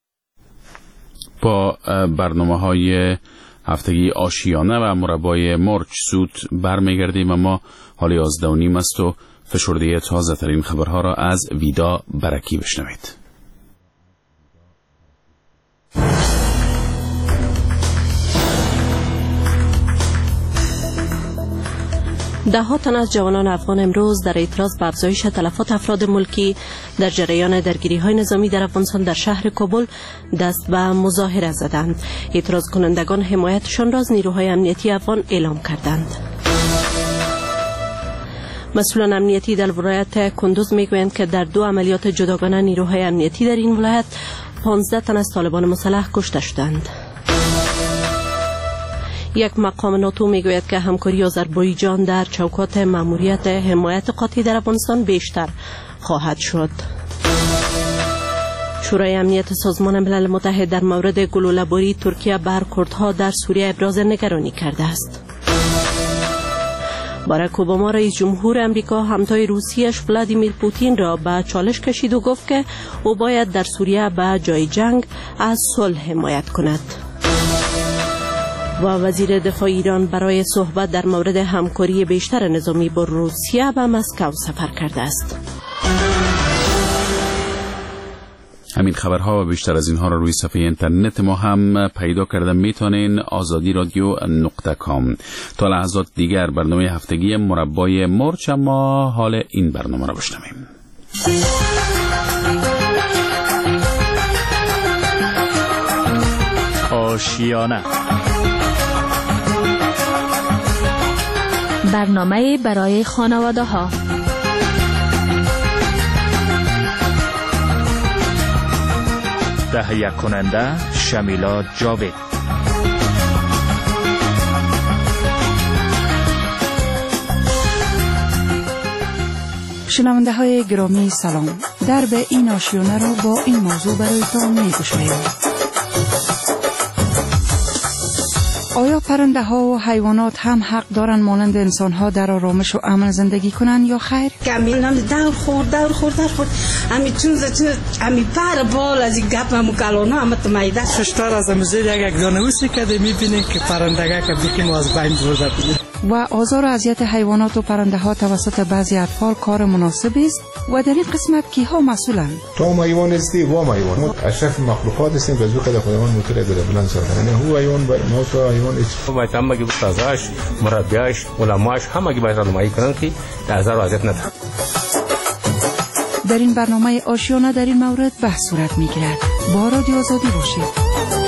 با برنامه‌های هفتگی آشیانه و مربای مرچ سود برمیگردیم، اما حال 11:30 است و فشرده تازه ترین خبرها را از ویدا برکی بشنوید. ده‌ها تن از جوانان افغان امروز در اعتراض به افزایش تلفات افراد ملکی در جریان درگیری‌های نظامی در افغانستان در شهر کابل دست به مظاهره زدند. اعتراض کنندگان حمایتشان را از نیروهای امنیتی افغان اعلام کردند. مسئولان امنیتی در ولایت کندوز میگویند که در 2 عملیات جداگانه نیروهای امنیتی در این ولایت 15 تن از طالبان مسلح کشته شدند. یک مقام ناتو میگوید که همکاری آذربایجان در چوکات ماموریت حمایت قاطع در افغانستان بیشتر خواهد شد. شورای امنیت سازمان ملل متحد در مورد گلوله‌باری ترکیه بر کردها در سوریه ابراز نگرانی کرده است. باراک اوباما رئیس جمهور امریکا همتای روسیه‌اش ولادیمیر پوتین را به چالش کشید و گفت که او باید در سوریه به جای جنگ از صلح حمایت کند. و وزیر دفاع ایران برای صحبت در مورد همکاری بیشتر نظامی با روسیه به مسکو سفر کرده است. همین خبرها و بیشتر از اینها را روی صفحه اینترنت ما هم پیدا کرده میتونین azadi.radio.com. تا لحظات دیگر برنامه هفتگی مربای مرچ، اما حال این برنامه را بشنویم. آشیانه، برنامه برای خانواده ها. تهیه کننده شمیلا جاوید. شنونده های گرامی سلام. درب این آشیانه را با این موضوع برایتان می‌گشاییم. آیا پرنده ها و حیوانات هم حق دارن مانند انسان ها در آرامش و امن زندگی کنن یا خیر؟ کاملا دور خورد امی چون امی پر بال از این گپ مو کلونا هم تمایده ششتار از امزید یک دانوسی که میبینیم که پرندگاه که بیکیم از بین برده بودیم. و آزار و اذیت حیوانات و پرنده ها توسط بعضی اطفال کار مناسبی است و در این قسمت کیها مسئولند؟ تو حیوان هستی و ما حیوان اشرف مخلوقات هستیم که ذکر خداوند متعال در بلند ساخته. یعنی هو حیوان با ما تو حیوان است. باید همه که استاداش، مربیاش، علماش همه که باید راهنمایی کنند که آزار و اذیت نده. در این برنامه آشیانه در این مورد بحث صورت میگیرد. با رادیو آزادی باشید.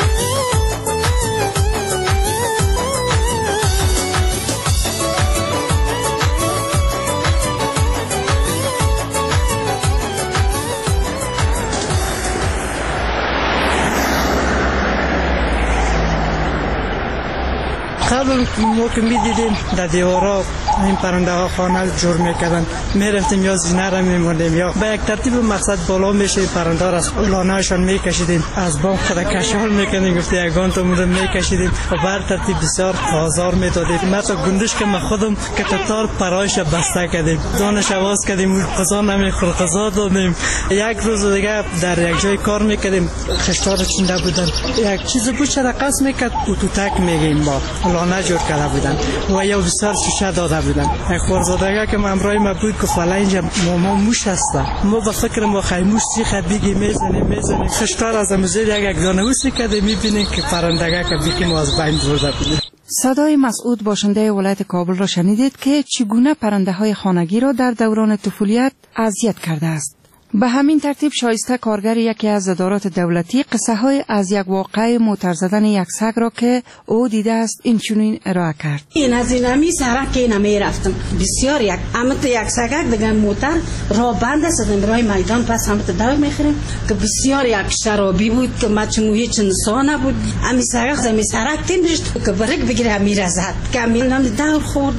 قبل ما که میدیدیم در دیوارا این پرنده ها خانه جور میکردن، میرفتیم یا زینه را میموندیم یا به یک ترتیب مقصد بالا میشه پرنده را از لانهشان میکشیدیم، از بام خود کشال میکنیم، گفته یگان تو مورد میکشیدیم و بر ترتیب بسیار آزار میدادیم. مثلا گندش که ما خودم که تطار پرایش بسته کردیم، دانش آواز کردیم، غذا نمیخور، غذا دادیم. یک روز دیگه در یک جای کار میکردیم، خشتار چنده بودن، یک چیز بود چرا قصد میکرد اوتوتک میگیم ما لانه جور کرده بودن و یا بسیار شیشه داده بودن. یک خورزادگاه که امرای ما بود که فلا اینجا ما موش هسته، ما به فکر ما خیموش سیخه بیگی میزنیم خشتار از امزید یک دانوسی کده میبینیم که پرندگاه که بیگی ما از بین برده بودیم. صدای مسعود باشنده ولایت کابل را شنیدید که چگونه پرنده های خانگی را در دوران طفولیت اذیت کرده است. به همین ترتیب شایسته کارگر یکی از ادارات دولتی قصه های از یک واقعه موتر زدن یک سگ را که او دیده است این چنین ارائه کرد. این از این همی سرک که نمی رفتم بسیار یک امت یک سگک دیگه موتر را بند است رای میدان پس امت داغ میخوریم که بسیار یک شرابی بود که مچموی چنسانه بود امی سگک زمی سرک تیم که برگ بگیره امی رزد که امی دور خورد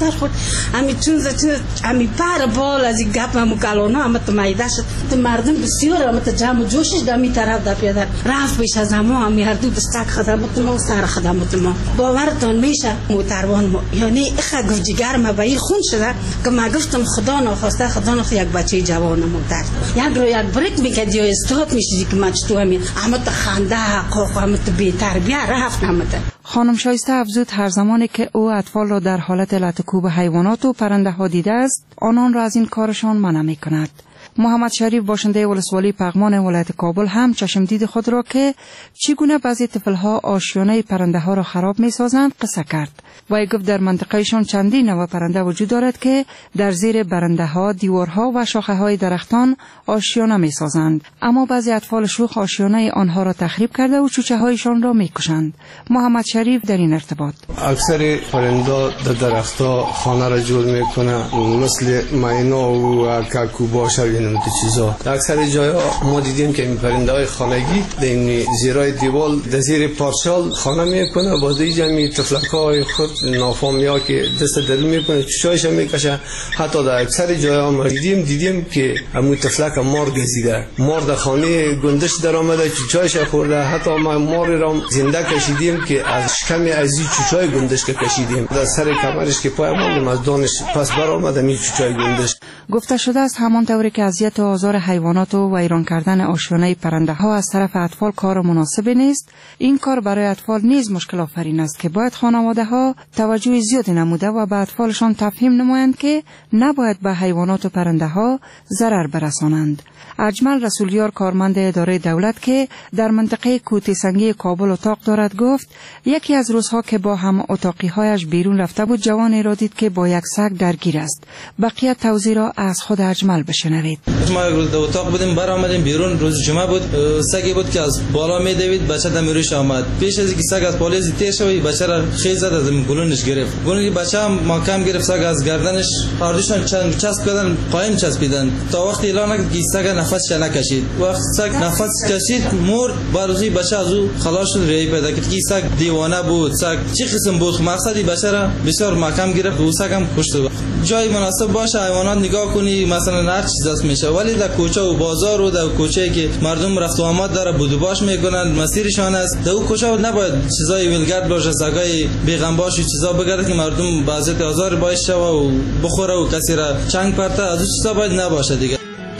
امی چون امی پر بال از این گپ مکالونا امت میده شد مردم بسیار امت جمع جوشش دمی طرف دا پیاده رفت بیش از ما امی هر دو بستک خدمت ما و سر خدمت ما باورتان میشه موتروان ما یعنی اخه گفجگر ما به این خون شده که ما گفتم خدا ناخواسته یک بچه جوان موتر یک رو یک بریک میکرد یا استاد میشدی که ما چطور همین امت خنده حقاق امت بی‌تربیه رفت امت. خانم شایسته افزود هر زمانی که او اطفال را در حالت لطکوب حیوانات و پرنده ها دیده است آنان را از این کارشان منع می کند. محمد شریف باشنده ولسوالی پغمان ولایت کابل هم چشمدید خود را که چگونه بعضی طفل‌ها آشیانه پرنده ها را خراب می سازند قصه کرد. و گفت در منطقهشان چندین نوع پرنده وجود دارد که در زیر برنده ها، دیوارها و شاخه های درختان آشیانه می سازند. اما بعضی اطفال شوخ آشیانه آنها را تخریب کرده و چوچه هایشان را می کشند. محمد شریف در این ارتباط اکثر پرنده در درختها خانه را جور می کنه مثل مینا و ککوبا این چیزا. در اکثر جاها ما دیدیم که این پرنده های خانگی در زیرای دیوال در زیر پارچال خانه میکنه با دیگه می تفلک های خود نافهمی ها که دست دل میکنه چشایش میکشه. حتی در اکثر جاها ما دیدیم که همون تفلک مار گزیده مار در خانه گندش در آمده چشایش خورده. حتی ما مار را زنده کشیدیم که از شکم ازی چشای گندش که کشیدیم در سر کمرش که پای ماندیم از دانش پس بر آمده می چشای گندش. گفته شده است همان طوری که اذیت و آزار حیوانات و ویران کردن آشیانه پرنده ها از طرف اطفال کار مناسب نیست، این کار برای اطفال نیز مشکل آفرین است که باید خانواده ها توجه زیادی نموده و به اطفالشان تفهیم نمایند که نباید به حیوانات و پرنده ها ضرر برسانند. اجمل رسولیار کارمند اداره دولت که در منطقه کوتی سنگی کابل اتاق دارد گفت یکی از روزها که با هم اتاقی هایش بیرون رفته بود جوانی را دید که با یک سگ درگیر است. بقیه توضیح را از خود اجمل بشنوید. ما روز در اتاق بودیم برآمدیم بیرون روز جمعه بود سگی بود که از بالا میدوید بچه دمیروش آمد پیش از اینکه سگ از پالیز تیر شوی بچه را خیز زد از گلونش گرفت گلون بچه هم محکم گرفت سگ از گردنش هردوشان چند چسب کردن قایم چسبیدن تا وقتی اعلان نکرد که سگ نفسش نکشید وقت سگ نفس کشید مرد بروزی بچه از او خلاص شد ری پیدا کرد که سگ دیوانه بود سگ چه قسم بود مقصدی بچه را بسیار محکم گرفت و سگ هم کشته بود. جای مناسب باشه حیوانات نگاه کنی مثلا هر چیز دست میشه ولی در کوچه و بازار و در کوچه که مردم رفت و آمد داره بود و باش میکنن مسیرشان است در اون کوچه نباید چیزای ولگرد باشه سگای بیغم و چیزا بگرده که مردم بعضی آزار باش شوه و بخوره و کسی را چنگ پرته از اون چیزا باید نباشه دیگه.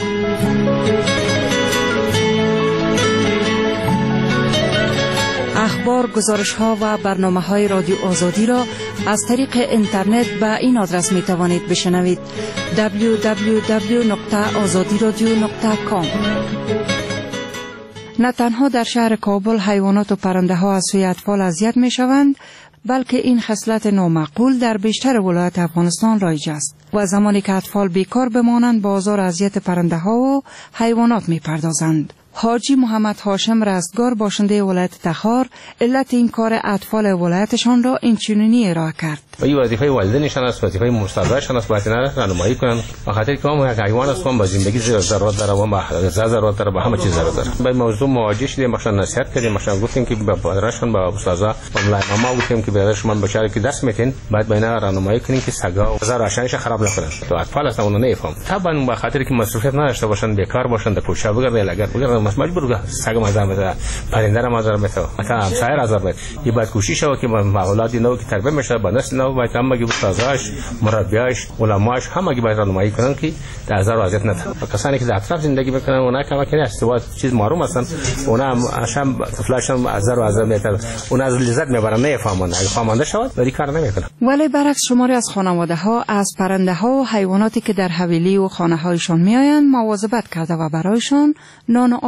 اخبار، گزارش‌ها و برنامه‌های رادیو آزادی را از طریق اینترنت به این آدرس می‌توانید بشنوید: www.azadiradio.com. نه تنها در شهر کابل حیوانات و پرنده‌ها از سوی اطفال اذیت می‌شوند، بلکه این خصلت نامعقول در بیشتر ولایات افغانستان رایج است و زمانی که اطفال بیکار بمانند با آزار اذیت پرنده‌ها و حیوانات می‌پردازند. حاجی محمد هاشم رستگار باشنده ولایت تخار علت این کار اطفال ولایتشان را این چنینی ارائه کرد. این وظیفه والدینشان است، وظیفه مستقرشان است، باید راهنمایی کنند به خاطر که ما یک حیوان هستیم با زندگی ضرورت داره و با ضرورت داره به همه چیز ضرورت داره. به موضوع مواجه شدیم، مثلا نصیحت کردیم، مثلا گفتیم که به پدرشان با استادا و ملایما گفتیم که برایشان بچه‌ای که درس میتین باید به اینا راهنمایی کنین که سگا و زراشانش خراب نکنن. تو اطفال هستن اون نمیفهم. طبعا به خاطر که مصروفیت نداشته باشن، بیکار باشن، در کوچه بگردن، اگر مجبور سگ مزار میده، پرنده را مزار میده، مثلا سایر آزار میده. این باید کوشش و که اولاد نو که تربیت میشه با نسل نو باید هم که استاداش، مربیاش، علماش همه باید راهنمایی کنن که در آزار و اذیت نده. کسانی که در اطراف زندگی میکنن اونا کما کنه استواد چیز معلوم هستن، اونا هم طفلاشون آزار و اذیت میده، اونا از لذت میبرن نمیفهمن، اگه فهمانده شود ولی کار نمیکنن. ولی برعکس شماری از خانواده ها از پرنده ها و حیواناتی که در حویلی و خانه هایشان میآیند مواظبت کرده و برایشان نان و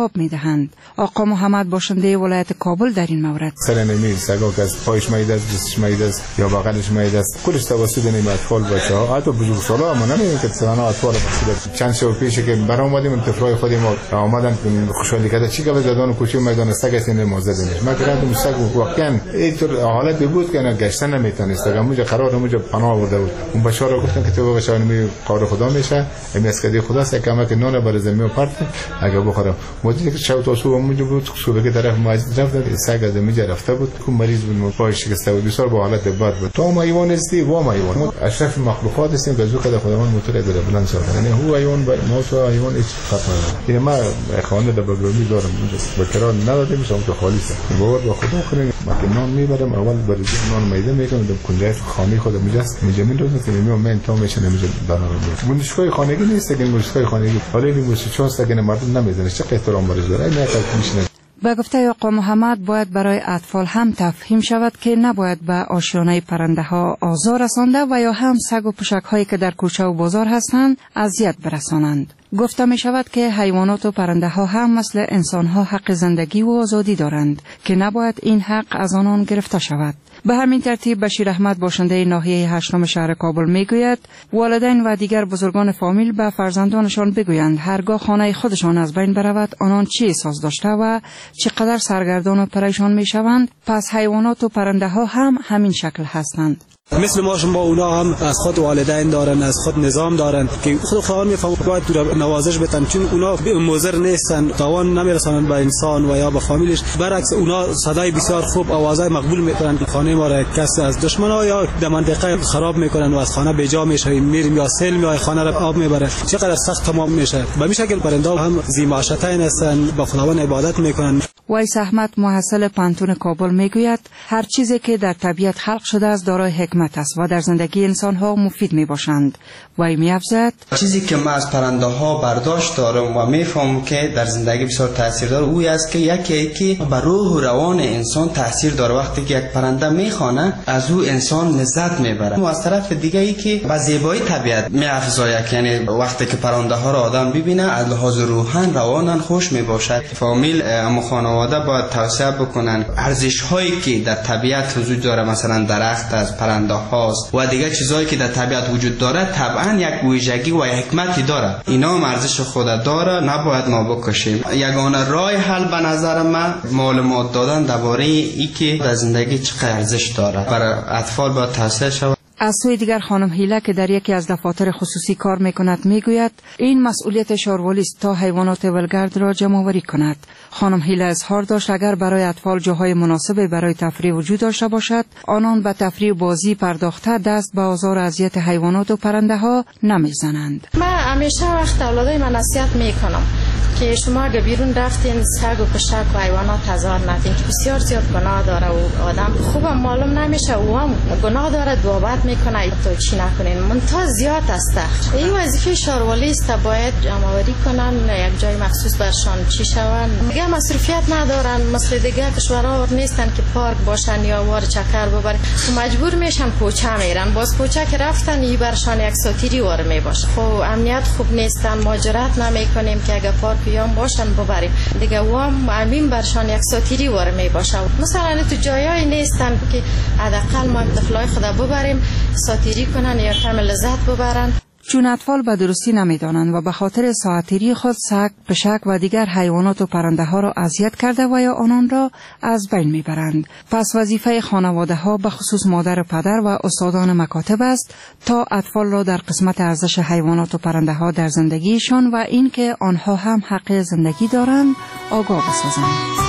آب می‌دهند. آقا محمد باشنده ولایت کابل در این مورد سر نمی سگا که از پایش میده است، دستش میده است یا بغلش میده است، کلش توسط نمی اطفال بچه‌ها حتی بزرگسالا هم نمی‌دونن که سنا اطفال بسیار چند شب پیش که برام اومدیم طفلای خودم آمدن خوشحالی کردن چی که زدان کوچه میدان سگ است این موزه ما گفتم سگ واقعا اینطور حالت بود که نه گشتن نمیتونست اونجا قرار اونجا پناه آورده بود. اون بچه‌ها رو گفتن که تو بچه‌ها نمی کار خدا میشه این اسکدی خدا سه کمک نون بر زمین پرت اگه بخورم مدتی که شب تا صبح اونجا بود صبح که طرف مسجد رفت سگ از اینجا رفته بود که مریض بود پایش شکسته بود بسیار با حالت بد بود. تو ما ایوان استی و ما ایوان اشرف مخلوقات هستیم که زوکه خداوند مطلع در بلند ساخته یعنی هو ایوان ما تو ایوان هیچ فرق نداره. ما خانه در بگرومی دارم اونجا بکران نداده میشم تو خالصه باور با خدا کنیم ما نان میبرم اول برای نان میده میکنم در کنجای خانه خودم میجاست میجمین روز که من تا میشه نمیشه دانا رو موشکای خانگی نیست که موشکای خانگی حالا این موشکا است که مردم نمیزنه چه احترام برش داره نه تا میشه. به گفته آقا محمد باید برای اطفال هم تفهیم شود که نباید به آشیانه پرنده ها آزار رسانده و یا هم سگ و پشک هایی که در کوچه و بازار هستند اذیت برسانند. گفته می شود که حیوانات و پرنده ها هم مثل انسان ها حق زندگی و آزادی دارند که نباید این حق از آنان گرفته شود. به همین ترتیب بشیر احمد باشنده ناحیه 8 شهر کابل میگوید والدین و دیگر بزرگان فامیل به فرزندانشان بگویند هرگاه خانه خودشان از بین برود آنان چی احساس داشته و چقدر سرگردان و پریشان میشوند، پس حیوانات و پرنده ها هم همین شکل هستند. مثل ما شما اونا هم از خود والدین دارن، از خود نظام دارن که خود خواهان میفهمن باید تو را نوازش بتن چون اونا مضر نیستن، تاوان نمیرسانن به انسان و یا به فامیلش. برعکس اونا صدای بسیار خوب آوازای مقبول میکنن. خانه ما را کس از دشمنا یا در منطقه خراب میکنن و از خانه بیجا میشه، میریم یا سیل میای خانه را آب میبره، چقدر سخت تمام میشه. به این شکل پرنده هم ذی‌معاشرتین هستن، به خداوند عبادت میکنن. ویس احمد محصل پانتون کابل میگوید هر چیزی که در طبیعت خلق شده است دارای حکمت است و در زندگی انسان ها مفید می باشند. وی می افزاید چیزی که من از پرنده ها برداشت دارم و میفهمم که در زندگی بسیار تاثیر داره او است که یکی بر روح و روان انسان تاثیر داره. وقتی که یک پرنده میخوانه از او انسان لذت میبره و از طرف دیگه ای که با زیبایی طبیعت میافزاید، یعنی وقتی که پرنده ها را آدم ببینه از لحاظ روحن روانن خوش میباشد. فامیل اما خانواده باید توصیه بکنن ارزش هایی که در طبیعت وجود داره، مثلا درخت از پرنده هاست و دیگه چیزایی که در طبیعت وجود داره طبعا یک ویژگی و حکمتی داره، اینا هم ارزش خود داره، نباید ما بکشیم. یگانه راه حل به نظر من معلومات دادن درباره ای که در زندگی چقدر ارزش داره برای اطفال باید توصیه شود. از سوی دیگر خانم هیله که در یکی از دفاتر خصوصی کار میکند میگوید این مسئولیت شاروالی است تا حیوانات ولگرد را جمع آوری کند. خانم هیله اظهار داشت اگر برای اطفال جاهای مناسب برای تفریح وجود داشته باشد آنان به تفریح و بازی پرداخته دست به آزار و اذیت حیوانات و پرنده ها نمیزنند. من همیشه وقت اولادای من نصیحت میکنم که شما اگه بیرون رفتین سگ و پشک و حیوانات هزار ندین که بسیار زیاد گناه داره و آدم خوبم معلوم نمیشه او هم گناه داره دوابت میکنه تو چی نکنین منتها زیاد است. این وظیفه شاروالی است، باید جمع‌آوری کنن یک جای مخصوص برشان چی شون. دیگه مصرفیت ندارن مثل دیگه کشورها نیستن که پارک باشن یا وار چکر ببرن، مجبور میشن کوچه میرن، باز کوچه که رفتن این برشان یک ساتیری وار میباشه. خب امنیت خوب نیستن، مهاجرت نمیکنیم که اگه پارک بیام باشن ببریم دیگه وام امین برشان یک ساتیری وار میباشه. مثلا تو جایای نیستن که حداقل ما طفلای خدا ببریم ساتیری کنن یا کم لذت ببرن. چون اطفال به درستی نمیدانند و به خاطر ساعتیری خود سگ، پشک و دیگر حیوانات و پرنده ها را اذیت کرده و یا آنان را از بین میبرند. پس وظیفه خانواده ها به خصوص مادر و پدر و استادان مکاتب است تا اطفال را در قسمت ارزش حیوانات و پرنده ها در زندگیشان و اینکه آنها هم حق زندگی دارند آگاه بسازند.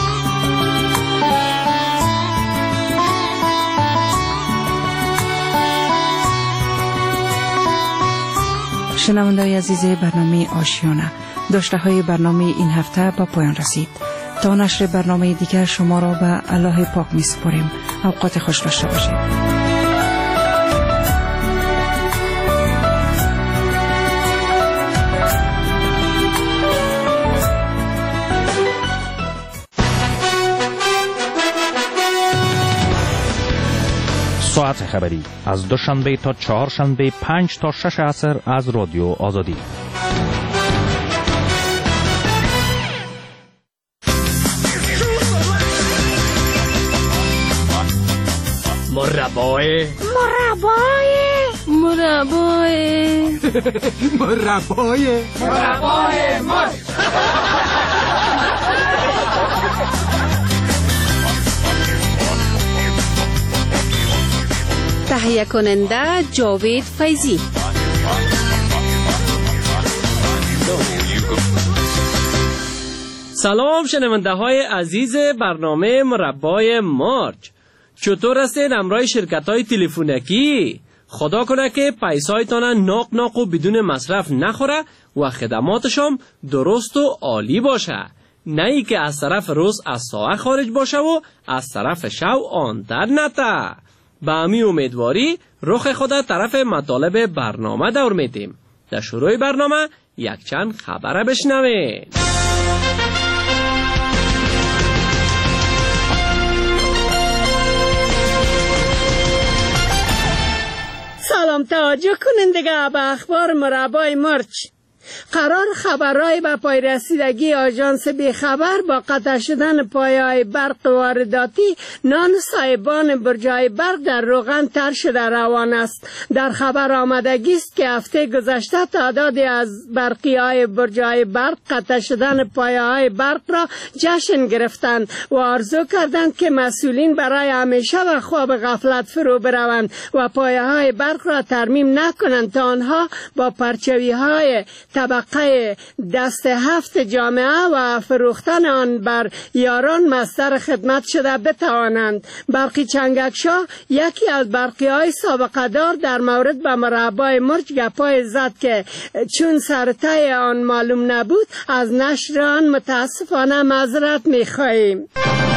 شنونده‌های عزیز برنامه آشیانه، داشته‌های برنامه این هفته به پایان رسید. تا نشر برنامه دیگر شما را به الله پاک می‌سپاریم. اوقات خوش داشته باشید. ساعت خبری از دوشنبه تا چهارشنبه 5 تا 6 عصر از رادیو آزادی. مربای مرچ. تهیه کننده جاوید فیضی. سلام شنونده های عزیز برنامه مربای مارچ. چطور هستین همراه شرکت های تلفنکی؟ خدا کنه که پیسایتان ناق و بدون مصرف نخوره و خدماتشان درست و عالی باشه، نه ای که از طرف روز از ساعت خارج باشه و از طرف شب آن در نته. به امی امیدواری رخ خدا طرف مطالب برنامه دور میدیم. در شروع برنامه یک چند خبره بشنوین. سلام، توجه کنندگان به اخبار مربای مرچ. قرار خبرهای به پای رسیدگی آژانس بیخبر با قطع شدن پایه‌های برق وارداتی نان صاحبان برج‌های برق در روغن تر شده روان است. در خبر آمدگی است که هفته گذشته تعدادی از برقی‌های برج‌های برق قطع شدن پایه‌های برق را جشن گرفتند و آرزو کردند که مسئولین برای همیشه و خواب غفلت فرو بروند و پایه‌های برق را ترمیم نکنند تا آنها با پرچوی‌های طبقه دست هفت جامعه و فروختن آن بر یاران مصدر خدمت شده بتوانند. برقی چنگکشا یکی از برقی های سابقه دار در مورد به مربای مرچ گپای زد که چون سرته آن معلوم نبود از نشر آن متاسفانه معذرت می‌خواهیم.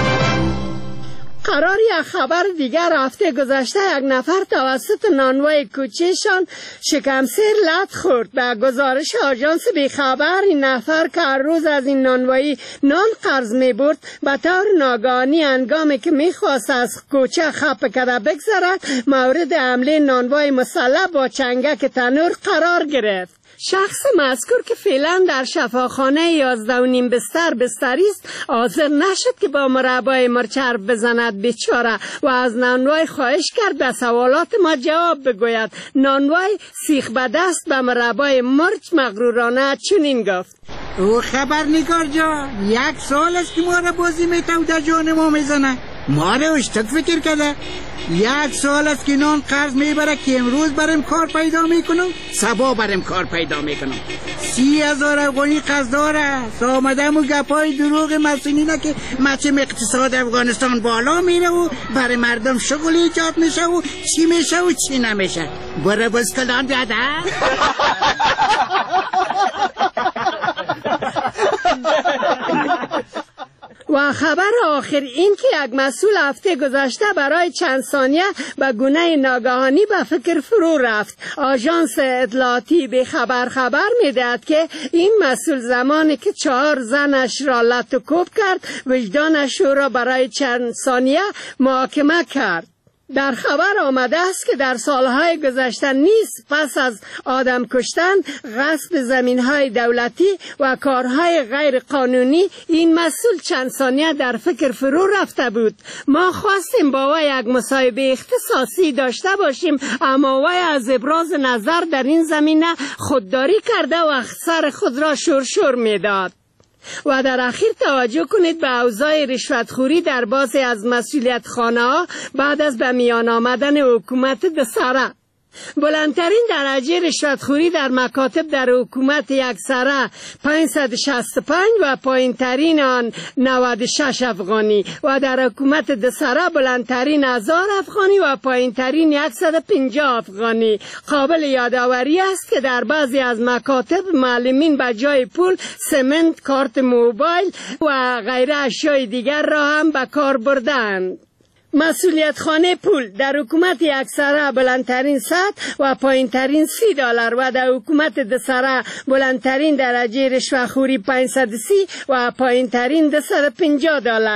قرار یک خبر دیگر هفته گذشته یک نفر توسط نانوای کوچه‌شان شکمسیر لط خورد. به گزارش آژانس بیخبر این نفر که هر روز از این نانوایی نان قرض می برد به طور ناگهانی هنگامی که می خواست از کوچه خپ کده بگذرد مورد حمله نانوای مسلح با چنگک تنور قرار گرفت. شخص مذکور که فعلا در شفاخانه 11.5 بستری است حاضر نشد که با مربای مرچ حرف بزند بیچاره و از نانوای خواهش کرد به سوالات ما جواب بگوید. نانوای سیخ به دست به مربای مرچ مغرورانه چنین گفت: او خبرنگار جان، یک سال است که ما را بازی میتو در جان ما میزنه. ما را اشتک فکر کرده. یک سال است که نان قرض میبره که امروز برم کار پیدا میکنم، صبا برم کار پیدا میکنم. 30,000 افغانی قرض داره. آمدم و گپای دروغ مسئولینه که مچم اقتصاد افغانستان بالا میره و برای مردم شغل ایجاد میشه و چی میشه و چی نمیشه. برای بسکلان بیاده. و خبر آخر این که یک مسئول هفته گذشته برای چند ثانیه به گونه ناگهانی به فکر فرو رفت. آژانس اطلاعاتی به خبر میدهد که این مسئول زمانی که 4 زنش را لط و کوب کرد وجدانش را برای چند ثانیه محاکمه کرد. در خبر آمده است که در سالهای گذشته نیز پس از آدم کشتن، غصب زمینهای دولتی و کارهای غیر قانونی این مسئول چند ثانیه در فکر فرو رفته بود. ما خواستیم با وی یک مصاحبه اختصاصی داشته باشیم، اما وی از ابراز نظر در این زمینه خودداری کرده و سر خود را شور میداد. و در اخیر توجه کنید به اوضاع رشوتخوری در بعضی از مسئولیت خانه ها بعد از به میان آمدن حکومت دسره. بلندترین درجه رشوتخوری در مکاتب در حکومت یکسره 565 و پایینترین آن 96 افغانی و در حکومت دسره بلندترین 1000 افغانی و پایینترین 150 افغانی. قابل یادآوری است که در بعضی از مکاتب معلمین به جای پول سمنت، کارت موبایل و غیره اشیای دیگر را هم به کار بردند. مسئولیت خانه پول در حکومت یکسره بلندترین 100 و پایینترین $30 و در حکومت دسره بلندترین درجه رشوه‌خوری 530 و پایینترین $250.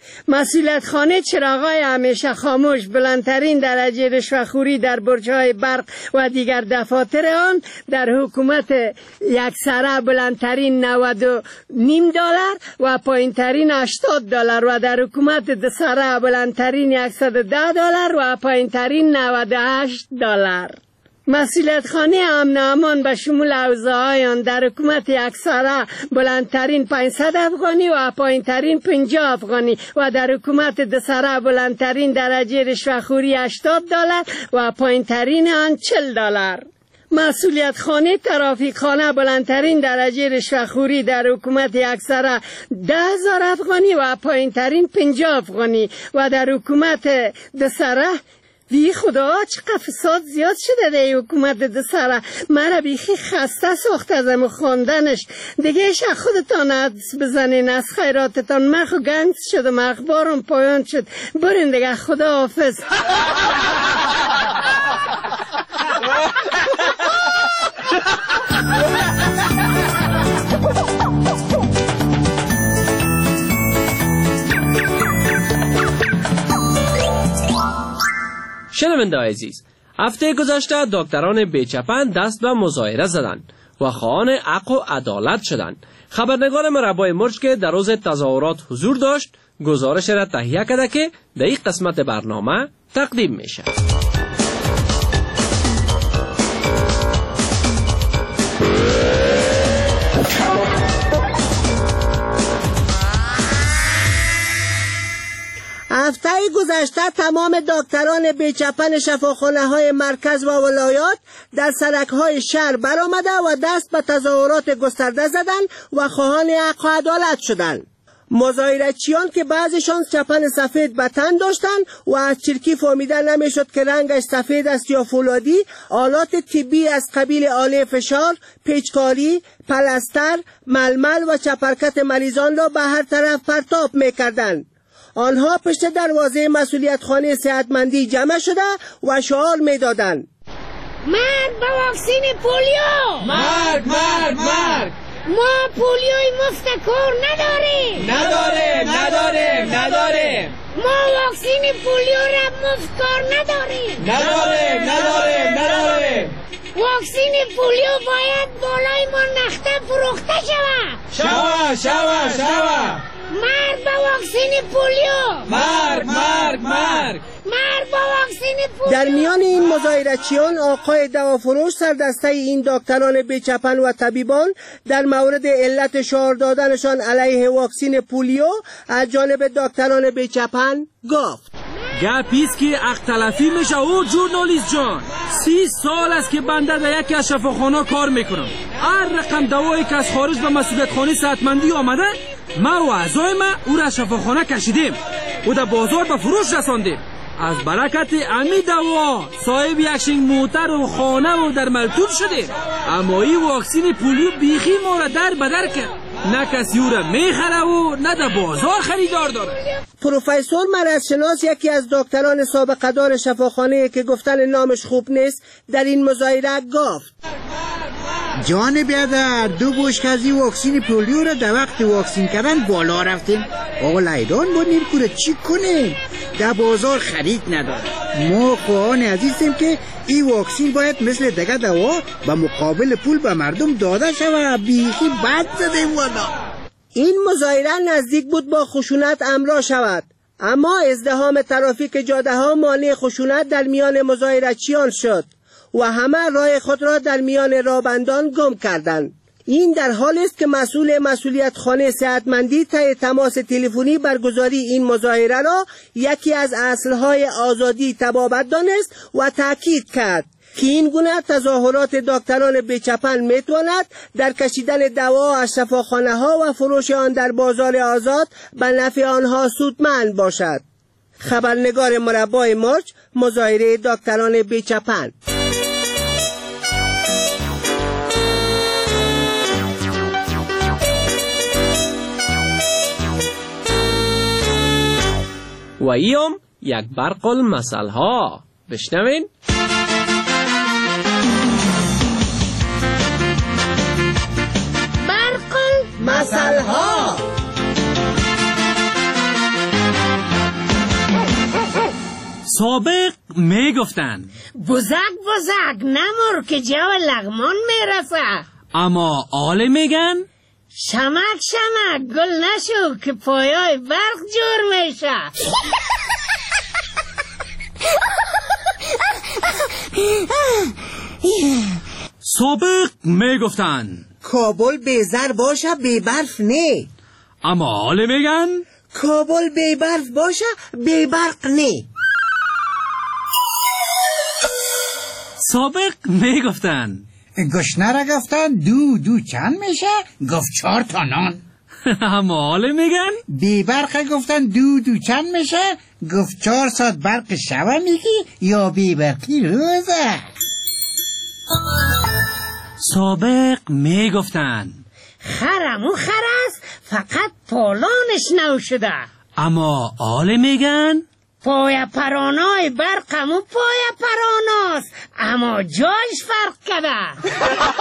مسئولیت خانه چراغای همیشه خاموش بلندترین درجه رشوه‌خوری در برج‌های برق و دیگر دفاتر آن در حکومت یکسره بلندترین $90.5 و پایینترین $80 و در حکومت دسره بلندترین $110 و پایینترین $98. مسئولیت خانه امن و امان به شمول حوزه‌های آن در حکومت یکسره بلندترین $500 و پایینترین $50 و در حکومت دسره بلندترین درجه رشوه‌خوری $80 و پایینترین آن $40. مسئولیت خانه ترافیک خانه بلندترین درجه رشوه‌خوری در حکومت یکسره $10,000 و پایینترین $50 و در حکومت دسره بی خدا چقدر فساد زیاد شده در حکومت دسره. مرا بیخی خسته ساخت ازم خواندنش. دیگه ایش خودتان حدس بزنین از خیراتتان. من خو گنگ شدم، اخبارم پایان شد. برین دیگه، خدا حافظ. شنونده عزیز، هفته گذشته دکتران بیچپن دست به مظاهره زدند و خواهان حق و عدالت شدند. خبرنگار مربای مرج که در روز تظاهرات حضور داشت گزارش را تهیه کرده که در این قسمت برنامه تقدیم میشه. هفته گذشته تمام دکتران بیچپن شفاخانه‌های مرکز و ولایات در سرک‌های شهر برآمده و دست به تظاهرات گسترده زدند و خواهان حق و عدالت شدند. مظاهره‌چیان که بعضشان چپن سفید به تن داشتند و از چرکی فهمیده نمیشد که رنگش سفید است یا فولادی، آلات طبی از قبیل آله فشار، پیچکاری، پلستر، ململ و چپرکت مریضان را به هر طرف پرتاب می‌کردند. آنها پشت دروازه مسئولیت خانه صحتمندی جمع شده و شعار می‌دادند: مرگ به واکسین پولیو! مرگ مرگ مرگ! ما پولیوی مفت کار نداریم! نداریم! ما واکسین پولیو را مفت کار نداریم! نداریم! واکسین پولیو باید بالای ما نخته فروخته شود! مرگ به واکسین پولیو! مرگ! مرگ به واکسین پولیو! در میان این مظاهره‌چیان آقای دوافروش سردسته این دکتران بیچپن و طبیبان در مورد علت شعار دادنشان علیه واکسین پولیو از جانب دکتران بیچپن گفت: گپیست که حق تلفی میشه. او ژورنالیست جان، 30 سال است که بنده در یکی از شفاخانه کار میکنم. هر رقم دوایی که از خارج به مسئولیت خانه صحتمندی آمده، ما و اعضای ما او را شفاخانه کشیدیم و در بازار به فروش رساندیم. از برکت امی دوا صاحب یک شنگ موتر و خانه و در ملتون شدیم. اما این واکسین پولیو بیخی ما را در بدر کرد. نه کسی او را میخره و نه در بازار خریدار داره. پروفسور مرضشناس، یکی از دکتران سابقه‌دار شفاخانه که گفتن نامش خوب نیست، در این مظاهره گفت: جان بیادر، 2 بشکازی واکسین پولیو را در وقت واکسین کردن بالا رفتیم. آقا لیدان بودیم که چی کنیم؟ در بازار خرید نداره. ما خواهان عزیزیم که این واکسین باید مثل دیگه دوا به مقابل پول به مردم داده شود. بیخی بد زدیم والا. این مظاهره نزدیک بود با خشونت امرا شود، اما ازدحام ترافیک جاده ها مانع خشونت در میان مظاهره‌چیان شد و همه راه خود را در میان راهبندان گم کردند. این در حالی است که مسئولیت خانه صحتمندی طی تماس تلفنی برگزاری این مظاهره را یکی از اصلهای آزادی تبابت دانست و تاکید کرد که این گونه تظاهرات دکتران بیچپن میتواند در کشیدن دوا از شفاخانه ها و فروش آن در بازار آزاد به نفع آنها سودمند باشد. خبرنگار مربای مرج، مظاهره دکتران بیچپن. و ایام یک برق المثل ها بشنوین. برق المثل ها. سابق میگفتند بزک نمور که جو لغمان میرسه. اما آل میگن شمک گل نشو که پایای برق جور میشه. سابق میگفتن کابل بیزر باشه بی برف نه. اما آل میگن کابل بی برف باشه بی برق نه. سابق میگفتن گشنه را گفتن دو چند میشه؟ گفت 4 تا نان. اما آل میگن بی برق گفتن دو چند میشه؟ گفت 4 ساعت برق شبه میگی یا بی برقی روزه. سابق میگفتن خرمو خرست فقط پالانش نو شده. اما آل میگن پای پرانای برقمو پای پراناست اما جایش فرق کرده.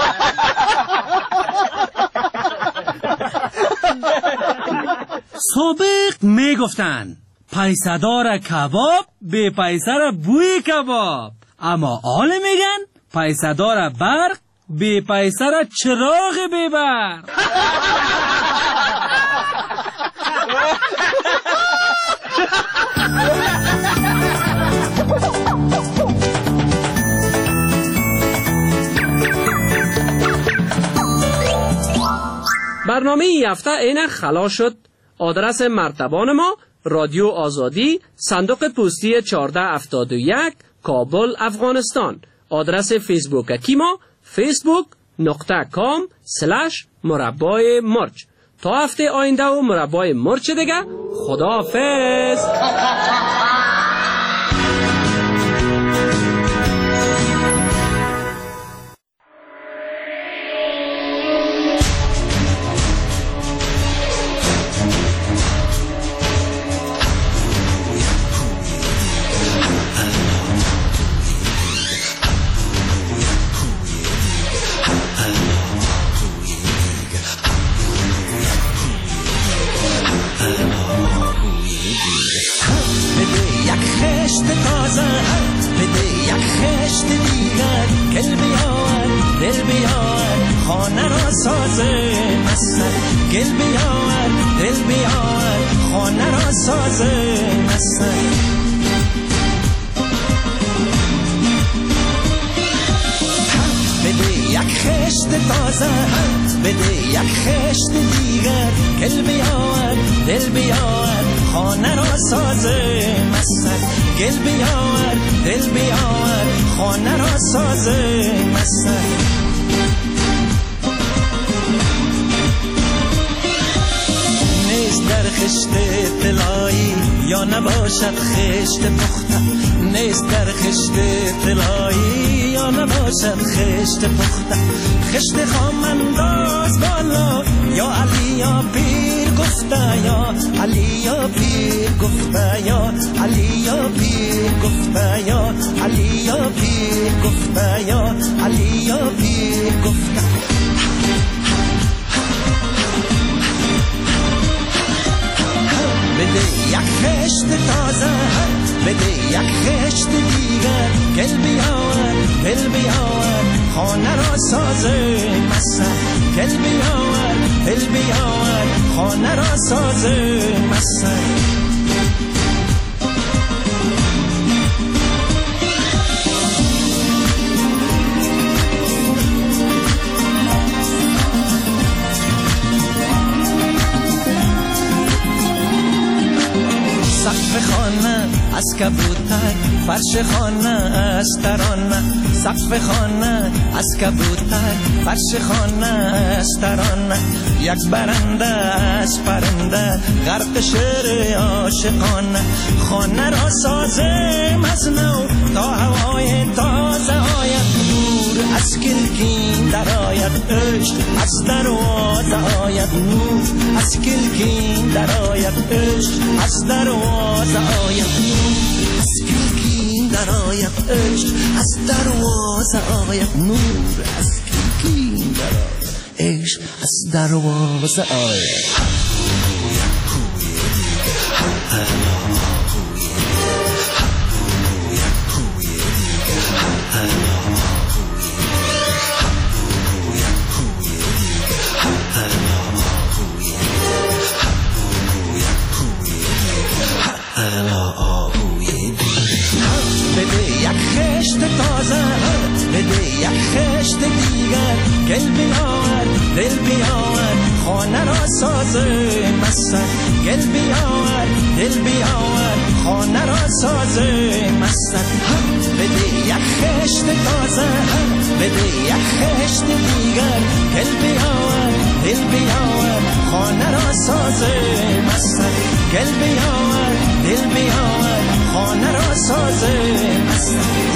سابق میگفتن پیسدار کباب به پیسر بوی کباب. اما آل میگن پیسدار برق به پیسر چراغ به برق. برنامه این هفته اینک خلاص شد. آدرس مرتبان ما رادیو آزادی، صندوق پستی 1471، کابل، افغانستان. آدرس فیسبوک کی ما facebook.com/مربای مرچ. تا هفته آینده و مربای مرچ دیگه. خداحافظ. نباشد خشت پخته نیست در خشت طلایی یا نباشد خشت پخته خشت خام انداز بالا یا علی یا پیر گفته یا علی یا پیر گفته یا علی یا پیر گفته یا علی یا پیر گفته یا علی یا پیر گفته بده یک خشت تازه بده یک خشت دیگر گل بیاور دل بیاور خانه را سازه مسن گل بیاور دل بیاور خانه را سازه مسن سقف خانه از کبوتر فرش خانه از ترانه سقف خانه از کبوتر فرش خانه از ترانه یک برنده از پرنده غرق شعر عاشقانه خانه را سازم از نو تا هوای تازه آید نور از کلکین در آید عشق از دروازه آید نور از کلکین در آید عشق از دروازه آید نور از کلکین در آید عشق از دروازه آید نور از کلکین در آید عشق از دروازه آید گل بیار دل بیار خانه را ساز مستن گل بیار دل بیار خانه را ساز مستن بده یک خشت تازه بده یک خشت دیگر گل بیار دل بیار خانه را ساز مستن گل بیار دل بیار خانه را ساز مستن